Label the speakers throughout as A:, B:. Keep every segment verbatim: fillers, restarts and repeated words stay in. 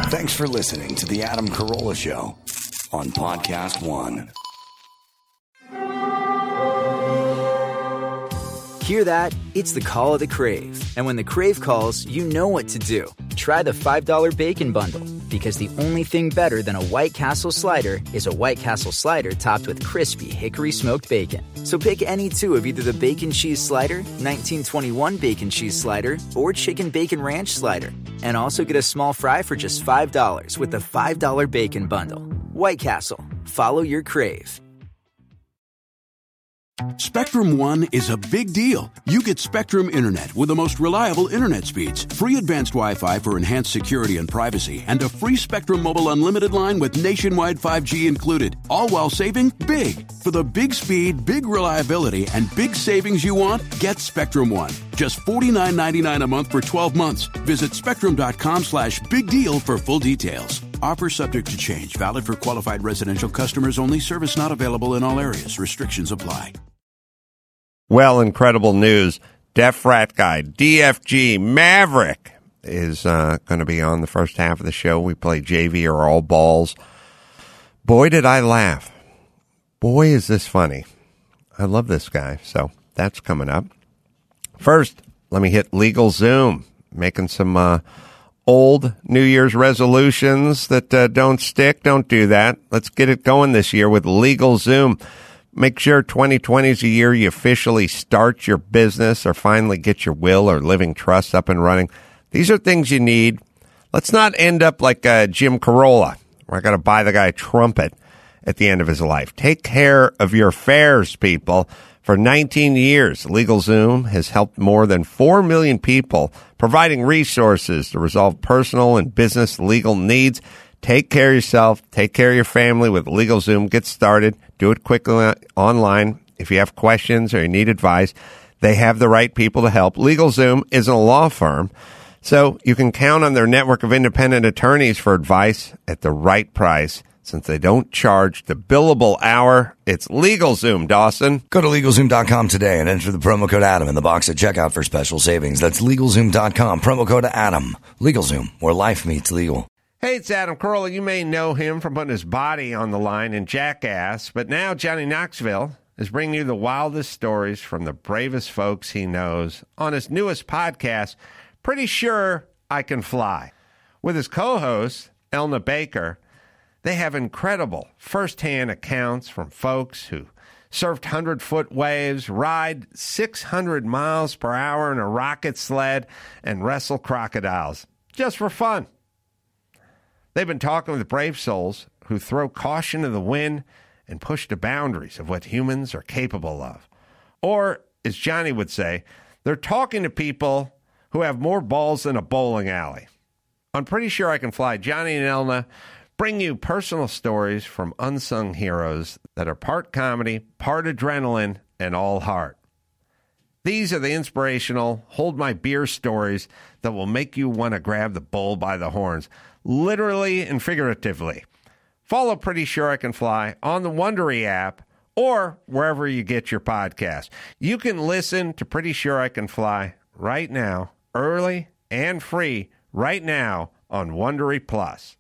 A: Thanks for listening to The Adam Carolla Show on Podcast One.
B: Hear that? It's the call of the Crave. And when the Crave calls, you know what to do. Try the five dollar Bacon Bundle, because the only thing better than a White Castle slider is a White Castle slider topped with crispy hickory smoked bacon. So pick any two of either the Bacon Cheese Slider, nineteen twenty-one Bacon Cheese Slider, or Chicken Bacon Ranch Slider. And also get a small fry for just five dollars with the five dollar Bacon Bundle. White Castle. Follow your Crave.
C: Spectrum One is a big deal. You get Spectrum Internet with the most reliable internet speeds, free advanced Wi-Fi for enhanced security and privacy, and a free Spectrum Mobile Unlimited line with nationwide five G included, all while saving big. For the big speed, big reliability, and big savings you want, get Spectrum One. Just forty-nine ninety-nine a month for twelve months. Visit spectrum.com slash big deal for full details. Offer subject to change. Valid for qualified residential customers only. Service not available in all areas. Restrictions apply.
D: Well, incredible news. Deaf Frat Guy, D F G, Maverick is uh, going to be on the first half of the show. We play J V or all balls. Boy, did I laugh. Boy, is this funny. I love this guy. So that's coming up. First, let me hit LegalZoom, making some uh, old New Year's resolutions that uh, don't stick. Don't do that. Let's get it going this year with LegalZoom. Make sure twenty twenty is a year you officially start your business or finally get your will or living trust up and running. These are things you need. Let's not end up like uh, Jim Carolla, where I got to buy the guy a trumpet at the end of his life. Take care of your affairs, people. For nineteen years, LegalZoom has helped more than four million people, providing resources to resolve personal and business legal needs. Take care of yourself. Take care of your family with LegalZoom. Get started. Do it quickly online. If you have questions or you need advice, they have the right people to help. LegalZoom isn't a law firm, so you can count on their network of independent attorneys for advice at the right price. Since they don't charge the billable hour, it's LegalZoom, Dawson.
E: Go to LegalZoom dot com today and enter the promo code Adam in the box at checkout for special savings. That's LegalZoom dot com, promo code Adam. LegalZoom, where life meets legal.
D: Hey, it's Adam Carolla. You may know him from putting his body on the line in Jackass, but now Johnny Knoxville is bringing you the wildest stories from the bravest folks he knows on his newest podcast, Pretty Sure I Can Fly. With his co-host, Elna Baker, they have incredible first-hand accounts from folks who surfed hundred-foot waves, ride six hundred miles per hour in a rocket sled, and wrestle crocodiles, just for fun. They've been talking with brave souls who throw caution to the wind and push the boundaries of what humans are capable of. Or, as Johnny would say, they're talking to people who have more balls than a bowling alley. I'm Pretty Sure I Can Fly. Johnny and Elna bring you personal stories from unsung heroes that are part comedy, part adrenaline, and all heart. These are the inspirational, hold my beer stories that will make you want to grab the bull by the horns, literally and figuratively. Follow Pretty Sure I Can Fly on the Wondery app or wherever you get your podcast. You can listen to Pretty Sure I Can Fly right now, early and free, right now on Wondery Plus.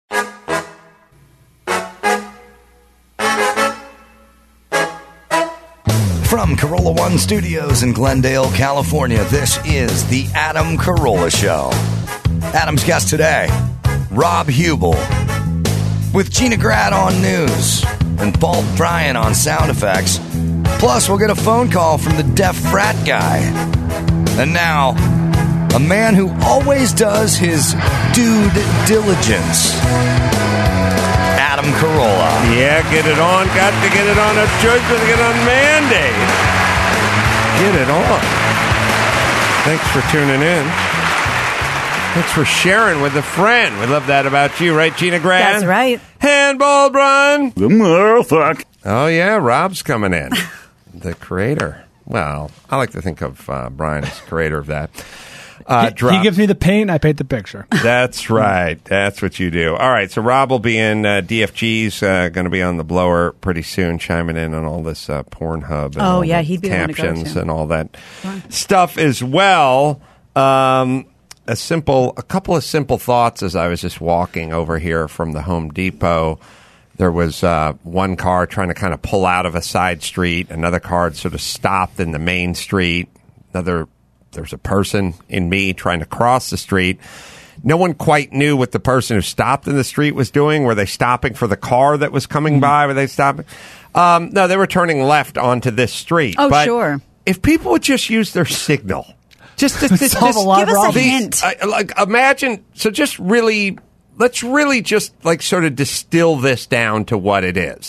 E: From Carolla One Studios in Glendale, California, this is The Adam Carolla Show. Adam's guest today, Rob Hubel, with Gina Grad on news and Paul Bryan on sound effects. Plus, we'll get a phone call from the deaf frat guy. And now, a man who always does his due diligence, Adam Carolla.
D: Yeah, get it on. Got to get it on. A choice to get on mandate. Get it on. Thanks for tuning in. Thanks for sharing with a friend. We love that about you, right, Gina Grad?
F: That's right.
D: Handball, Brian.
G: The motherfucker.
D: Oh, yeah, Rob's coming in. The creator. Well, I like to think of uh, Brian as creator of that. Uh,
H: he, he gives me the paint, I paint the picture.
D: That's right. That's what you do. All right, so Rob will be in. uh, D F G's uh, going to be on the blower pretty soon, chiming in on all this uh, Pornhub and
F: oh,
D: all
F: yeah,
D: the
F: he'd be
D: captions
F: the one to go to.
D: and all that stuff as well. Um, a simple, a couple of simple thoughts as I was just walking over here from the Home Depot. There was uh, one car trying to kind of pull out of a side street. Another car had sort of stopped in the main street. Another, there's a person in me trying to cross the street. No one quite knew what the person who stopped in the street was doing. Were they stopping for the car that was coming by? Were they stopping? Um, no, they were turning left onto this street.
F: Oh,
D: but
F: sure.
D: If people would just use their signal, just, just, just,
H: Solve a lot
F: Give
H: of
F: us a
H: problems.
F: hint.
D: I, like imagine. So just really, let's really just like sort of distill this down to what it is.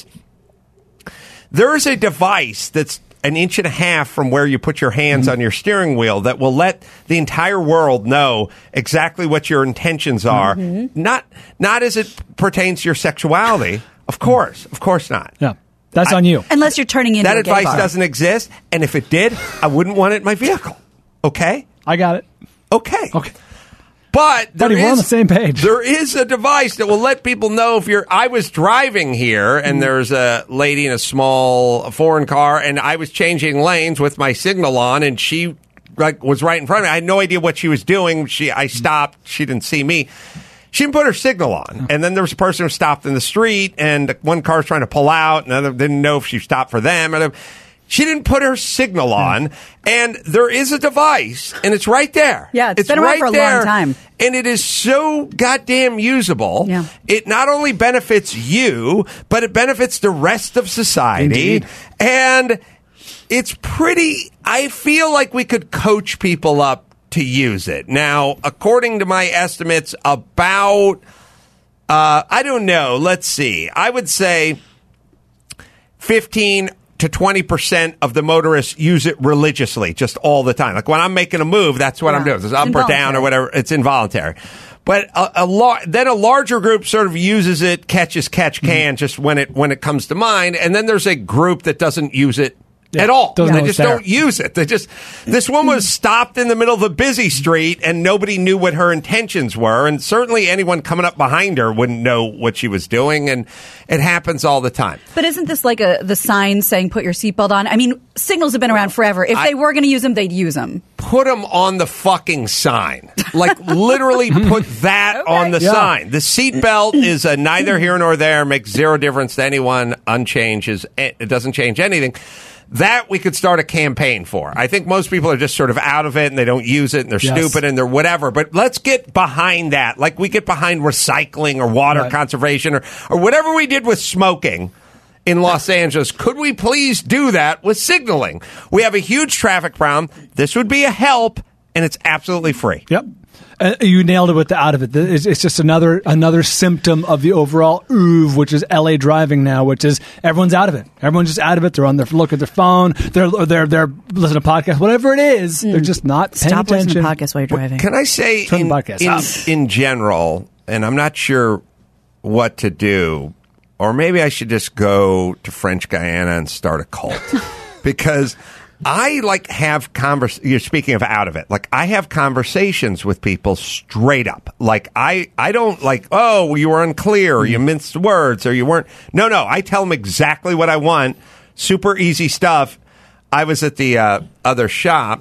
D: There is a device that's an inch and a half from where you put your hands mm-hmm. on your steering wheel that will let the entire world know exactly what your intentions are. Mm-hmm. Not, not as it pertains to your sexuality. Of course, of course not.
H: Yeah. That's
D: I,
H: on you.
F: Unless you're turning into
D: that
F: a gay
D: advice
F: bar.
D: doesn't exist, and if it did, I wouldn't want it in my vehicle. Okay?
H: I got it.
D: Okay.
H: Okay.
D: But there
H: Buddy,
D: is,
H: we're on the same page.
D: There is a device that will let people know if you're. I was driving here, and there's a lady in a small foreign car, and I was changing lanes with my signal on, and she like was right in front of me. I had no idea what she was doing. She, I stopped. She didn't see me. She didn't put her signal on. And then there was a person who stopped in the street, and one car was trying to pull out, and another didn't know if she stopped for them. And she didn't put her signal on. And there is a device, and it's right there.
F: Yeah, it's
D: it's
F: been around
D: right
F: for a
D: there,
F: long time.
D: And it is so goddamn usable.
F: Yeah.
D: It not only benefits you, but it benefits the rest of society.
H: Indeed.
D: And it's pretty, I feel like we could coach people up to use it. Now, according to my estimates, about, uh, I don't know, let's see, I would say fifteen to twenty percent of the motorists use it religiously, just all the time. Like when I'm making a move, that's what
F: Yeah.
D: I'm doing. It's
F: It's
D: up or down or
F: involuntary.
D: whatever. It's involuntary. But a, a lar- then a larger group sort of uses it, catch as catch can, just when it when it comes to mind. And then there's a group that doesn't use it
H: Yeah,
D: at all.
H: doesn't
D: They
H: know
D: just
H: it's there.
D: don't use it. They just this woman was stopped in the middle of a busy street, and nobody knew what her intentions were. And certainly anyone coming up behind her wouldn't know what she was doing. And it happens all the time.
F: But isn't this like a the sign saying put your seatbelt on? I mean, signals have been around forever. If
D: I-
F: they were going to use them, they'd use them.
D: Put them on the fucking sign. Like, literally put that
F: Okay.
D: on the
H: Yeah.
D: sign. The seatbelt is a neither here nor there, makes zero difference to anyone, unchanges. It doesn't change anything. That we could start a campaign for. I think most people are just sort of out of it and they don't use it and they're
H: Yes.
D: stupid and they're whatever. But let's get behind that. Like we get behind recycling or water
H: Right.
D: conservation or, or whatever we did with smoking in Los Angeles. Could we please do that with signaling? We have a huge traffic problem. This would be a help, and it's absolutely free.
H: Yep. Uh, you nailed it with the out of it. It's, it's just another another symptom of the overall ooh, which is L A driving now, which is everyone's out of it. Everyone's just out of it. They're on their look at their phone. They're they're they're listening to podcasts, whatever it is. They're just not paying
F: Stop
H: attention.
F: listening to podcasts while you're driving.
D: Can I say
H: Turn
D: in,
H: the podcast
D: in,
H: off.
D: in general, and I'm not sure what to do, or maybe I should just go to French Guyana and start a cult. Because I like have convers. You're speaking of out of it. Like I have conversations with people straight up. Like I, I don't like. Oh, you were unclear. Or you minced words, or you weren't. No, no. I tell them exactly what I want. Super easy stuff. I was at the uh, other shop.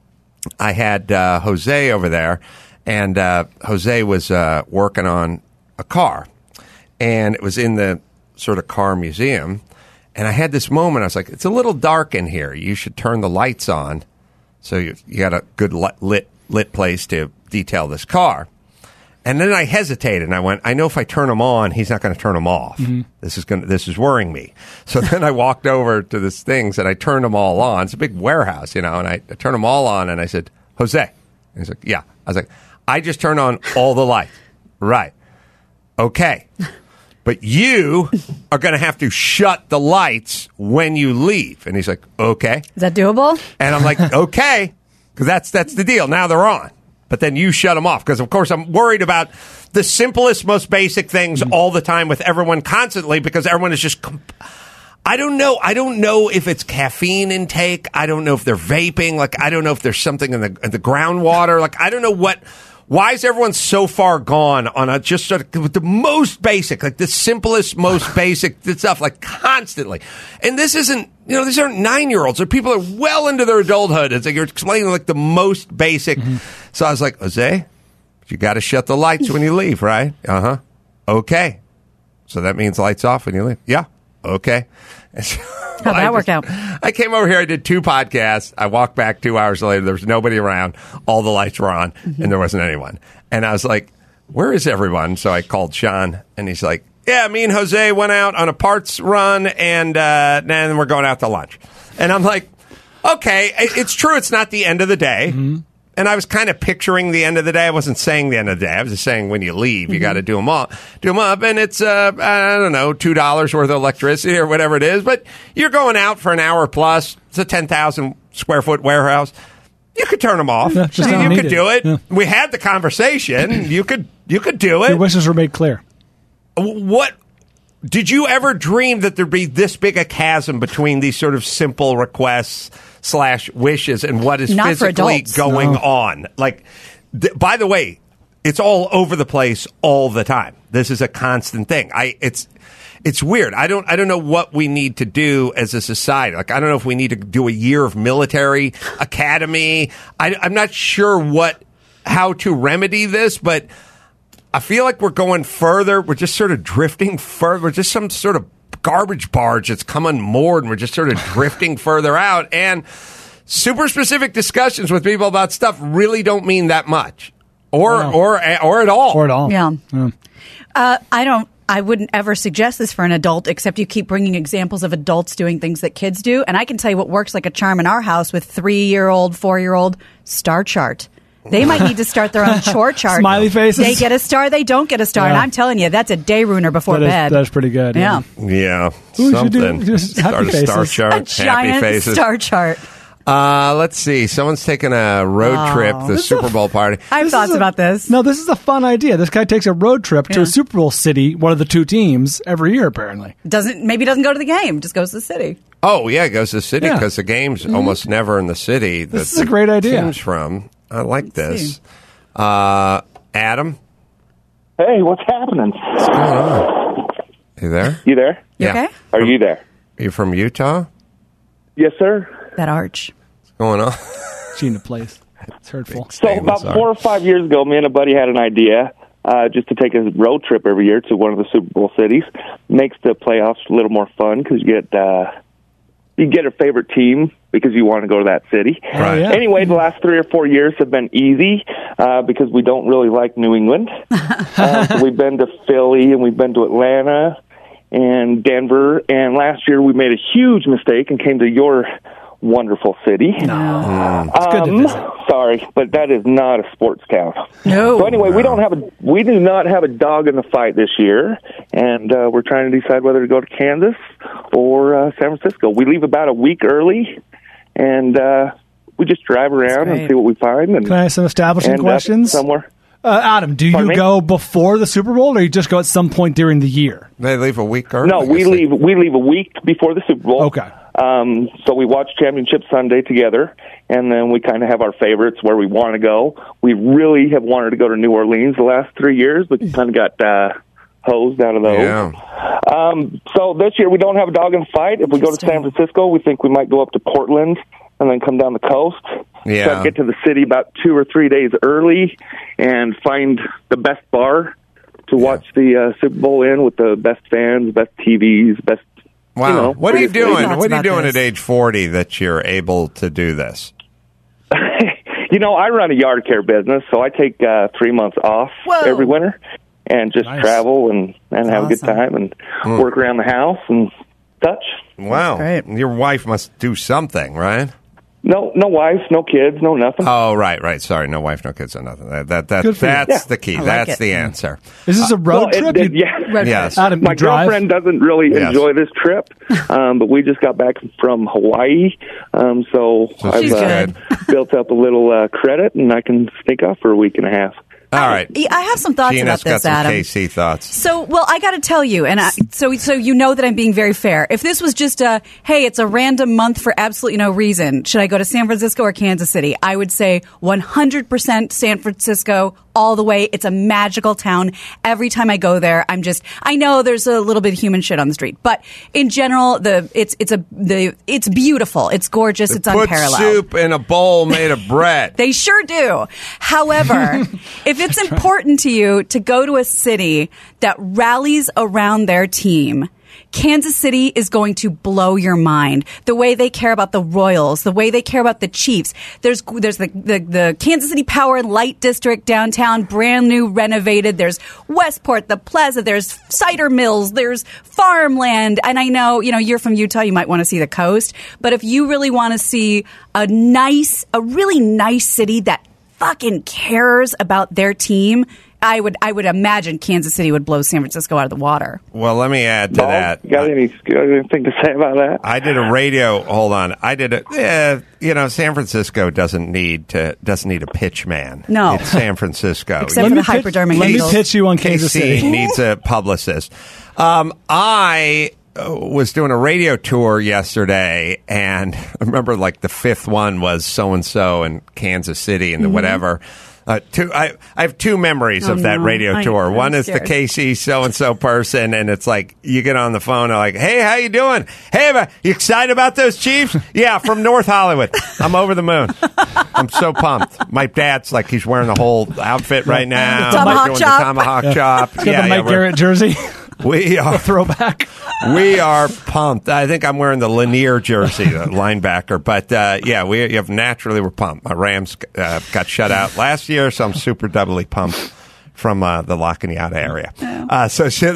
D: I had uh, Jose over there, and uh, Jose was uh, working on a car, and it was in the sort of car museum. And I had this moment. I was like, "It's a little dark in here. You should turn the lights on, so you, you got a good lit, lit lit place to detail this car." And then I hesitated, and I went, "I know if I turn them on, he's not going to turn them off. Mm-hmm. This is going. This is worrying me." So then I walked over to this things, and I turned them all on. It's a big warehouse, you know, and I, I turned them all on, and I said, "Jose," and he's like, "Yeah." I was like, "I just turned on all the lights." Right. Okay. But you are going to have to shut the lights when you leave. And he's like, okay.
F: Is that doable?
D: And I'm like, okay, because that's, that's the deal. Now they're on. But then you shut them off. Because, of course, I'm worried about the simplest, most basic things mm-hmm. all the time with everyone constantly because everyone is just... Comp- I don't know. I don't know if it's caffeine intake. I don't know if they're vaping. Like, I don't know if there's something in the, in the groundwater. Like, I don't know what... Why is everyone so far gone on a just sort of the most basic, like the simplest, most basic stuff, like constantly? And this isn't, you know, these aren't nine-year-olds. Or people are well into their adulthood. It's like you're explaining like the most basic. Mm-hmm. So I was like, Jose, You got to shut the lights when you leave, right? Uh-huh. Okay. So that means lights off when you leave? Yeah. Okay. So
F: How'd that work out?
D: I came over here. I did two podcasts. I walked back two hours later. There was nobody around. All the lights were on, mm-hmm. and there wasn't anyone. And I was like, where is everyone? So I called Sean, and he's like, yeah, me and Jose went out on a parts run, and uh, then we're going out to lunch. And I'm like, okay, it's true. It's not the end of the day. Mm-hmm. And I was kind of picturing the end of the day. I wasn't saying the end of the day. I was just saying when you leave, you mm-hmm. got to do them all, do them up. And it's, uh, I don't know, two dollars worth of electricity or whatever it is. But you're going out for an hour plus. It's a ten thousand square foot warehouse. You could turn them off.
H: Yeah, just
D: you
H: don't
D: you could
H: need
D: do it.
H: it. Yeah.
D: We had the conversation. You could, you could do it.
H: Your wishes were made clear.
D: What did you ever dream that there'd be this big a chasm between these sort of simple requests slash wishes and what is
F: Not for
D: physically
F: adults.
D: going
H: No.
D: on? Like, th- by the way, it's all over the place all the time. This is a constant thing. I it's it's weird. I don't I don't know what we need to do as a society. Like, I don't know if we need to do a year of military academy. I, I'm not sure what how to remedy this, but I feel like we're going further. We're just sort of drifting further. We're just some sort of garbage barge that's come unmoored, and we're just sort of drifting further out. And super specific discussions with people about stuff really don't mean that much, or
H: No.
D: or or at all.
H: Or at all.
F: Yeah.
H: Yeah.
F: Uh, I don't. I wouldn't ever suggest this for an adult, except you keep bringing examples of adults doing things that kids do. And I can tell you what works like a charm in our house with three-year-old, four-year-old star chart. They might need to start their own chore chart.
H: Smiley faces.
F: They get a star, they don't get a star.
H: Yeah.
F: And I'm telling you, that's a day ruiner before
H: That is,
F: bed.
H: that's pretty good.
F: yeah.
D: Yeah,
H: Ooh, you should do
D: something.
H: just
D: Start
H: happy
D: a star
H: faces.
D: chart,
F: A
D: happy
F: giant
D: faces.
F: star chart.
D: Uh, let's see. Someone's taking a road
F: Oh.
D: trip. The
H: This
D: Super
H: is a-
D: Bowl party.
F: I have
H: This
F: thoughts
H: is a-
F: about this.
H: No, this is a fun idea. This guy takes a road trip to
F: Yeah.
H: a Super Bowl city, one of the two teams, every year, apparently.
F: Doesn't maybe doesn't go to the game, just goes to the city.
D: Oh, yeah, it goes to the city
H: Yeah.
D: because the game's almost never in the city.
H: This
D: that
H: is a
D: the
H: great idea.
D: Team's from. I like
F: Let's
D: this.
F: see.
D: Uh, Adam,
G: Hey, what's happening?
D: what's going on? You there?
G: You there?
F: You
D: Yeah.
F: okay?
G: Are you there?
D: You from Utah?
G: Yes, sir.
F: That arch.
D: What's going on?
H: Gina place. It's hurtful.
G: So
D: Statements
G: about
D: are-
G: four or five years ago, me and a buddy had an idea uh, just to take a road trip every year to one of the Super Bowl cities. Makes the playoffs a little more fun because you get uh, you get a favorite team because you want to go to that city.
D: Right.
H: yeah.
G: Anyway, the last three or four years have been easy uh, because we don't really like New England. uh, so we've been to Philly and we've been to Atlanta and Denver. And last year we made a huge mistake and came to your wonderful city.
H: No. It's good to
G: Um,
H: visit.
G: sorry, but that is not a sports town.
F: No.
G: So anyway, we don't have a we do not have a dog in the fight this year, and uh, we're trying to decide whether to go to Kansas or uh, San Francisco. We leave about a week early, and uh, we just drive around and
F: great.
G: see what we find. And
H: Can I ask some establishing
G: end up
H: questions?
G: somewhere.
H: Uh, Adam, do you
G: Pardon me?
H: go before the Super Bowl, or you just go at some point during the year?
D: They leave a week early?
G: No,
D: I
G: we
D: guess they-
G: leave we leave a week before the Super Bowl.
H: Okay.
G: Um, so we watch Championship Sunday together, and then we kind of have our favorites where we want to go. We really have wanted to go to New Orleans the last three years, but kind of got uh, hosed out of those.
D: Yeah.
G: Um, so this year we don't have a dog in the fight. If we go to San Francisco, we think we might go up to Portland and then come down the coast.
D: Yeah.
G: Try to get to the city about two or three days early and find the best bar to watch the uh, Super Bowl in with the best fans, best T Vs, best.
D: Wow.
G: You know,
D: what are you
G: pretty-
D: doing?
F: Thoughts
D: What are you
F: about
D: doing
F: this?
D: at age forty that you're able to do this?
G: You know, I run a yard care business, so I take uh, three months off
F: Whoa.
G: every winter and just
H: Nice.
G: travel and, and have a good
F: awesome.
G: time and work around the house and such.
D: Wow.
F: great.
D: Your wife must do something, right?
G: No, no wife, no kids, no nothing.
D: Oh, right, right. Sorry, no wife, no kids, no nothing. That, that, that
H: Good for you.
D: that's
G: Yeah.
D: the key.
F: I like
D: that's
F: it.
D: the answer.
H: Is this a road
G: Well, it-
H: trip?
G: it-
H: You-
G: yeah.
F: Road
D: Yes.
H: Adam,
G: My
H: you drive?
G: girlfriend doesn't really
D: Yes.
G: enjoy this trip, um, but we just got back from Hawaii, um, so,
D: So
G: I've
D: she's
G: uh,
D: good.
G: built up a little uh, credit, and I can sneak off for a week and a half.
D: All right.
F: I have some thoughts
D: Gina's
F: about
D: got
F: this,
D: some
F: Adam.
D: K C thoughts.
F: So, well, I got to tell you, and I, so so you know that I'm being very fair. If this was just a, hey, it's a random month for absolutely no reason, should I go to San Francisco or Kansas City? I would say one hundred percent San Francisco all the way. It's a magical town. Every time I go there, I'm just, I know there's a little bit of human shit on the street, but in general, the it's it's a the it's beautiful. It's gorgeous. It's
D: Put
F: unparalleled.
D: soup in a bowl made of bread.
F: They sure do. However, if it's important to you to go to a city that rallies around their team, Kansas City is going to blow your mind. The way they care about the Royals, the way they care about the Chiefs. There's there's the, the, the Kansas City Power and Light District downtown, brand new, renovated. There's Westport, the Plaza. There's cider mills. There's farmland. And I know, you know, you're from Utah. You might want to see the coast. But if you really want to see a nice, a really nice city that fucking cares about their team, I would I would imagine Kansas City would blow San Francisco out of the water.
D: Well, let me add to
G: Bob,
D: that.
G: Got any, got anything to say about that?
D: I did a radio. Hold on, I did a. Eh, you know, San Francisco doesn't need to doesn't need a pitch man.
F: No,
D: it's San Francisco.
F: Except for the hypodermic
H: Let me
F: needles.
H: pitch you on Kansas
D: K C
H: City.
D: needs a publicist. Um, I uh, was doing a radio tour yesterday, and I remember like the fifth one was so and so in Kansas City and
F: Mm-hmm.
D: whatever. Uh, two, I, I have two memories
F: Oh,
D: of that
F: no.
D: radio
F: I-
D: tour.
F: I'm
D: One is the
F: scared.
D: K C so-and-so person, and it's like, you get on the phone and like, hey, how you doing? Hey, ma- you excited about those Chiefs? Yeah, from North Hollywood. I'm over the moon. I'm so pumped. My dad's like, he's wearing the whole outfit right now.
F: The tomahawk
D: doing
F: chop.
D: the tomahawk
H: Yeah.
D: chop.
H: He's got the Mike
D: we're-
H: Garrett jersey.
D: We are
H: Throwback.
D: we are pumped. I think I'm wearing the Lanier jersey, the linebacker. But uh, yeah, we have naturally we're pumped. My Rams uh, got shut out last year, so I'm super doubly pumped from uh, the La Cañada area. Uh, so she,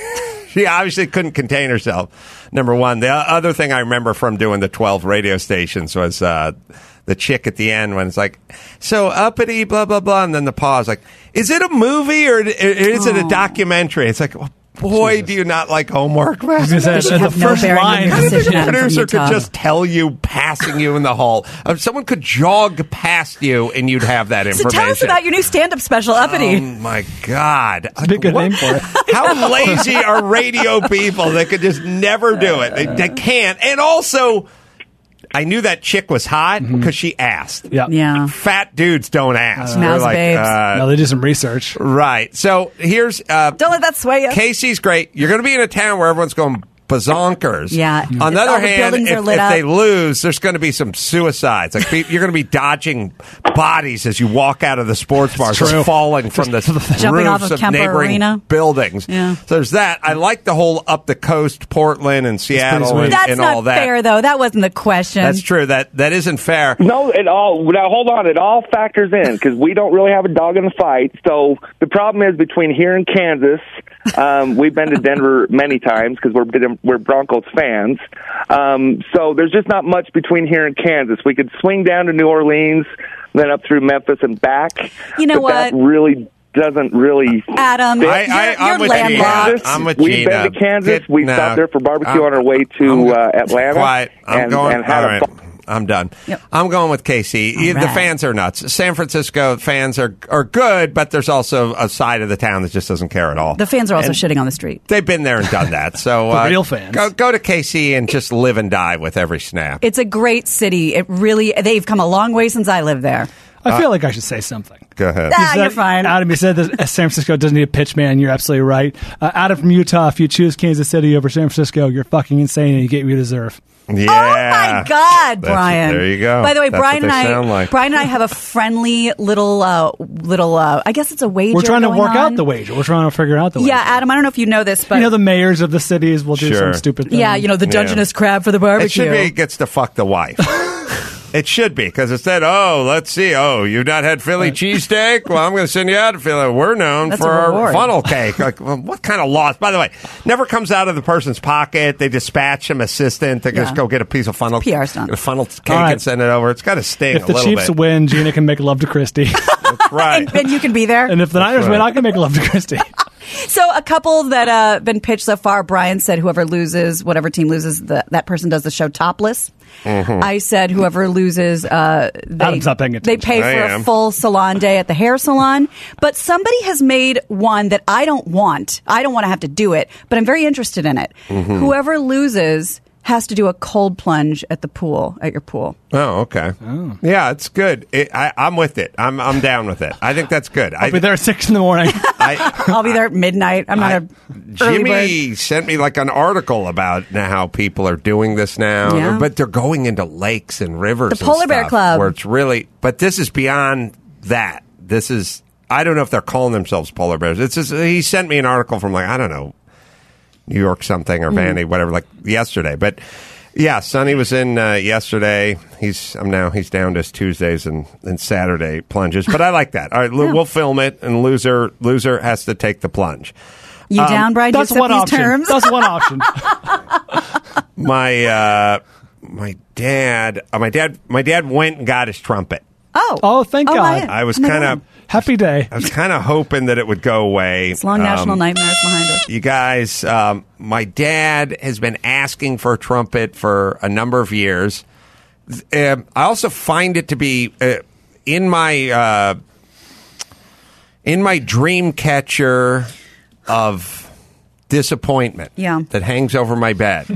D: she obviously couldn't contain herself. Number one. The other thing I remember from doing the twelve radio stations was uh, the chick at the end when it's like, so uppity, blah, blah, blah. And then the pause, like, is it a movie or is it a documentary? It's like, well, boy, do you not like homework, man?
H: I was gonna say,
F: should
H: the
F: have no
H: first
F: bearing on
H: line.
F: your
D: How did
F: decision,
D: the
F: Adam, from
D: producer could
F: Utah.
D: just tell you, passing you in the hall? Uh, someone could jog past you and you'd have that
F: So
D: information.
F: tell us about your new stand-up special, Uppity.
D: Oh, my God.
H: It's a big good
D: What-
H: name for it.
D: How lazy are radio people that could just never do it? They, they can't. And also, I knew that chick was hot because she asked.
H: Yeah.
F: Yeah.
D: Fat dudes don't ask.
F: Mouse
D: They're like,
F: babes.
D: uh,
H: No, they did some research.
D: right. So here's uh,
F: Don't let that sway you.
D: Casey's great. You're going to be in a town where everyone's going bazonkers.
F: Yeah.
D: On the
F: All
D: other
F: the
D: hand,
F: buildings
D: if,
F: are lit
D: if they
F: up.
D: lose, there's going to be some suicides. Like pe- you're going to be dodging bodies as you walk out of the sports bar,
H: true.
D: just falling from the
F: Jumping off
D: roofs
F: of
D: of
F: Kemper
D: neighboring
F: Arena.
D: buildings.
F: Yeah.
D: So there's that. I like the whole up the coast, Portland and Seattle
H: sweet.
D: and,
F: That's
D: and
F: not
D: all that.
F: fair, though. That wasn't the question.
D: That's true. That that isn't fair.
G: No, it all. Now, hold on. It all factors in because we don't really have a dog in the fight. So the problem is between here and Kansas. Um, we've been to Denver many times because we're we're Broncos fans. Um, so there's just not much between here and Kansas. We could swing down to New Orleans, then up through Memphis and back.
F: You know
G: but
F: what?
G: That really doesn't really.
F: Adam,
G: fit.
D: I-
F: you're,
D: I- I'm
F: you're
D: with
F: landlocked.
D: Gina. I'm with
G: We've
D: Gina.
G: been to Kansas.
D: Get-
G: we
D: no.
G: stopped there for barbecue
D: I'm-
G: on our way to
D: I'm-
G: uh, Atlanta.
D: Quiet. I'm
G: and,
D: going.
G: and had
D: all
G: a
D: right.
G: fu-
D: I'm done.
F: Yep.
D: I'm going with K C.
F: All
D: The
F: right.
D: fans are nuts. San Francisco fans are are good, but there's also a side of the town that just doesn't care at all.
F: The fans are also
D: And
F: shitting on the street.
D: They've been there and done that. So
H: The
D: uh,
H: real fans.
D: Go, go to K C and just live and die with every snap.
F: It's a great city. It really, they've come a long way since I lived there.
H: I feel like I should say something.
D: Go ahead.
F: Ah,
H: You said-
F: you're fine.
H: Adam, you said that San Francisco doesn't need a pitch man. You're absolutely right. Uh, Adam from Utah, if you choose Kansas City over San Francisco, you're fucking insane and you get what you deserve.
D: Yeah.
F: Oh my God,
D: That's-
F: Brian!
D: there you go.
F: By the way,
D: That's
F: Brian
D: what
F: and
D: they
F: I,
D: sound like.
F: Brian and I have a friendly little, uh, little. Uh, I guess it's a wager.
H: We're trying to
F: going
H: work
F: on.
H: out the wager. We're trying to figure out the wager.
F: Yeah, Adam. I don't know if you know this, but
H: You know, the mayors of the cities will do
D: Sure.
H: some stupid thing.
F: yeah, you know the
D: Yeah.
F: Dungeness crab for the barbecue.
D: It should be gets to fuck the wife. It should be, because instead, oh, let's see, oh, you've not had Philly cheesesteak? Well, I'm going to send you out to Philly. We're known
F: That's
D: for
F: a
D: our
F: reward.
D: funnel cake. Like, well, what kind of loss? By the way, never comes out of the person's pocket. They dispatch some assistant to just
F: Yeah.
D: go get a piece of funnel,
F: P R stunt.
D: get a funnel cake
H: All right.
D: and send it over. It's got to sting
H: If
D: a
H: the
D: little
H: Chiefs
D: bit.
H: win, Gina can make love to Christy.
D: That's right.
F: and, and you can be there.
H: And if the Niners
D: right.
H: win, I can make love to Christy.
F: So a couple that uh been pitched so far. Brian said whoever loses, whatever team loses, the, that person does the show topless.
D: Mm-hmm.
F: I said whoever loses, uh, they,
H: Adam's not paying
F: they
H: attention.
F: pay
D: I
F: for
D: am.
F: a full salon day at the hair salon. But somebody has made one that I don't want. I don't want to have to do it, but I'm very interested in it.
D: Mm-hmm.
F: Whoever loses has to do a cold plunge at the pool, at your pool.
D: Oh, okay. Yeah, it's good. It, I, I'm with it. I'm I'm down with it. I think that's good.
H: I'll be there at six in the morning.
D: I,
F: I'll be there at midnight. I'm not
D: I-
F: a early bird.
D: Jimmy sent me like an article about now how people are doing this now,
F: Yeah.
D: but they're going into lakes and rivers.
F: The
D: and
F: Polar Bear
D: stuff
F: Club.
D: where it's really. But this is beyond that. This is I don't know if they're calling themselves polar bears. It's just, he sent me an article from like, I don't know, New York something or Vanity, mm. whatever, like yesterday. But yeah, Sonny was in uh, yesterday. He's I'm now he's down to his Tuesdays and, and Saturday plunges. But I like that. All right, yeah. We'll film it, and loser loser has to take the plunge.
F: You um, down, Brian?
H: That's
F: you
H: one
F: these
H: option.
F: Terms?
H: That's one option.
D: my uh, my dad, uh, my dad, my dad went and got his trumpet.
F: Oh,
H: oh, thank
F: oh,
H: God!
D: I was kind of
H: happy day.
D: I was kind of hoping that it would go away.
F: It's long national um, nightmares behind us.
D: You guys, um, my dad has been asking for a trumpet for a number of years. Uh, I also find it to be uh, in my uh, in my dream catcher of disappointment
F: yeah.
D: that hangs over my bed.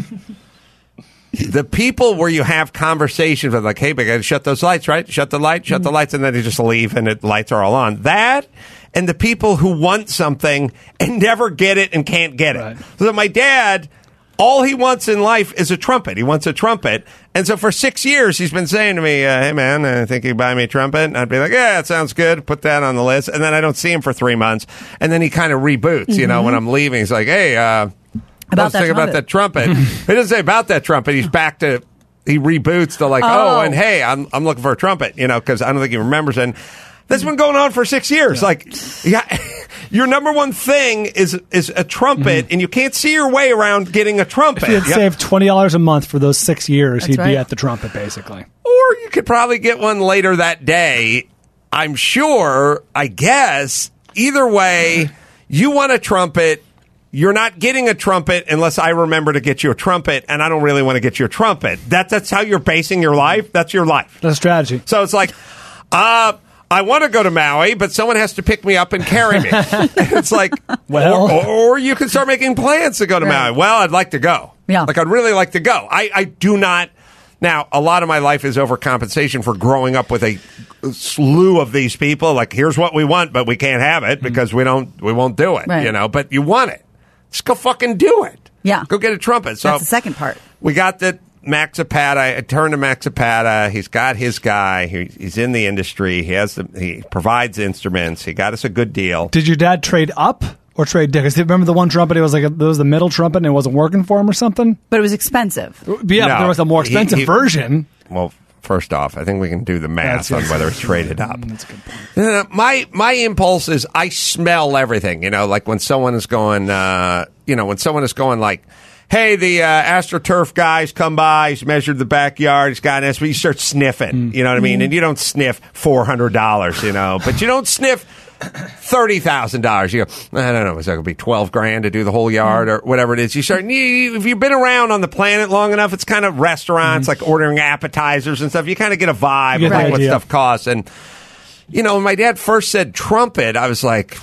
D: The people where you have conversations with, like, hey, big guy, shut those lights, right? Shut the light, shut mm. the lights, and then you just leave and the lights are all on. That and the people who want something and never get it and can't get it. Right. So my dad, all he wants in life is a trumpet. He wants a trumpet. And so for six years, he's been saying to me, uh, hey, man, I think you buy me a trumpet. And I'd be like, yeah, it sounds good. Put that on the list. And then I don't see him for three months. And then he kind of reboots, mm-hmm. you know, when I'm leaving. He's like, hey, uh,
F: about that,
D: about that trumpet. He doesn't say about that trumpet. He's back to, he reboots to like, oh, oh and hey, I'm I'm looking for a trumpet, you know, because I don't think he remembers. And that's been going on for six years. Yeah. Like, yeah, your number one thing is is a trumpet, mm-hmm. and you can't see your way around getting a trumpet.
H: If he had
D: yep.
H: saved twenty dollars a month for those six years,
F: that's
H: he'd
F: right.
H: be at the trumpet, basically.
D: Or you could probably get one later that day. I'm sure, I guess. Either way, you want a trumpet. You're not getting a trumpet unless I remember to get you a trumpet, and I don't really want to get you a trumpet. That, that's how you're basing your life? That's your life.
H: That's a strategy.
D: So it's like, uh, I want to go to Maui, but someone has to pick me up and carry me. It's like, well, or, or you can start making plans to go to right. Maui. Well, I'd like to go.
F: Yeah.
D: Like, I'd really like to go. I, I do not. Now, a lot of my life is overcompensation for growing up with a slew of these people. Like, here's what we want, but we can't have it because we don't, we won't do it,
F: right.
D: you know, but you want it. Just go fucking do it.
F: Yeah.
D: Go get a trumpet. So
F: that's the second part.
D: We got the Max Zapata. I turned to Max Zapata. He's got his guy. He, he's in the industry. He has the, he provides instruments. He got us a good deal.
H: Did your dad trade up or trade down? Because remember the one trumpet, it was like a, it was the middle trumpet and it wasn't working for him or something?
F: But it was expensive.
H: Yeah,
D: no,
H: but there was a more expensive
D: he, he,
H: version.
D: Well, first off, I think we can do the math on whether it's traded up.
H: That's a good point.
D: Uh, my my impulse is I smell everything. You know, like when someone is going, uh, you know, when someone is going like, hey, the uh, AstroTurf guys come by, he's measured the backyard, he's got an S P, you start sniffing, mm. you know what I mean? And you don't sniff four hundred dollars, you know, but you don't sniff thirty thousand dollars. You go, I don't know, is that going to be twelve grand to do the whole yard or whatever it is? You start, you, if you've been around on the planet long enough, it's kind of restaurants, mm-hmm. like ordering appetizers and stuff. You kind of get a vibe of like what stuff costs. And, you know, when my dad first said trumpet, I was like,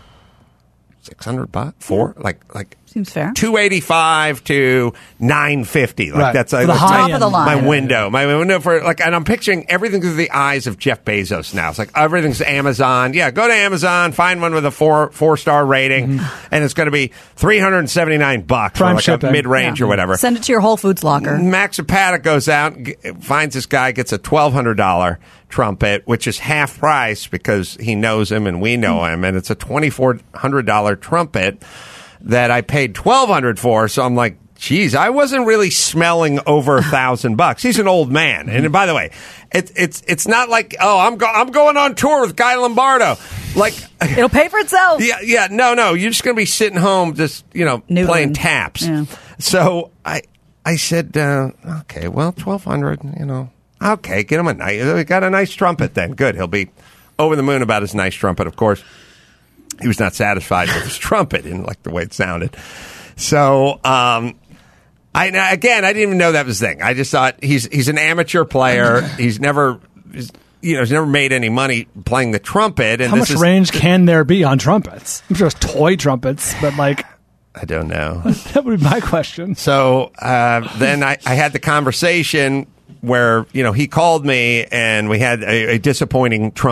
D: six hundred bucks? Four? Yeah. Like, like.
F: Seems fair.
D: two eighty-five to nine fifty. Like
H: right.
D: that's like,
H: the
F: top of the line.
D: My window. My window for like, and I'm picturing everything through the eyes of Jeff Bezos now. It's like everything's Amazon. Yeah, go to Amazon, find one with a four four star rating, mm-hmm. and it's going to be three hundred seventy-nine bucks
H: Prime
D: for like
H: shipping.
D: a mid range
F: yeah.
D: or whatever.
F: Send it to your Whole Foods locker.
D: Max Zapata goes out, g- finds this guy, gets a twelve hundred dollars trumpet, which is half price because he knows him and we know him, and it's a twenty-four hundred dollars trumpet that I paid twelve hundred for. So I'm like, geez, I wasn't really smelling over a thousand bucks. He's an old man, and by the way, it's it's it's not like, oh, I'm go- I'm going on tour with Guy Lombardo. Like,
F: it'll pay for itself.
D: Yeah, yeah, no, no, you're just gonna be sitting home, just you know, Noodling. playing taps.
F: Yeah.
D: So I I said, uh, okay, well, twelve hundred, you know, okay, get him a nice. We got a nice trumpet then. Good, he'll be over the moon about his nice trumpet, of course. He was not satisfied with his trumpet and like the way it sounded. So, um, I again, I didn't even know that was the thing. I just thought he's he's an amateur player. He's never, he's, you know, he's never made any money playing the trumpet. And
H: how
D: this
H: much
D: is,
H: range can there be on trumpets? I'm sure it's toy trumpets, but like,
D: I don't know.
H: That would be my question.
D: So uh, then I, I had the conversation where you know he called me and we had a, a disappointing trumpet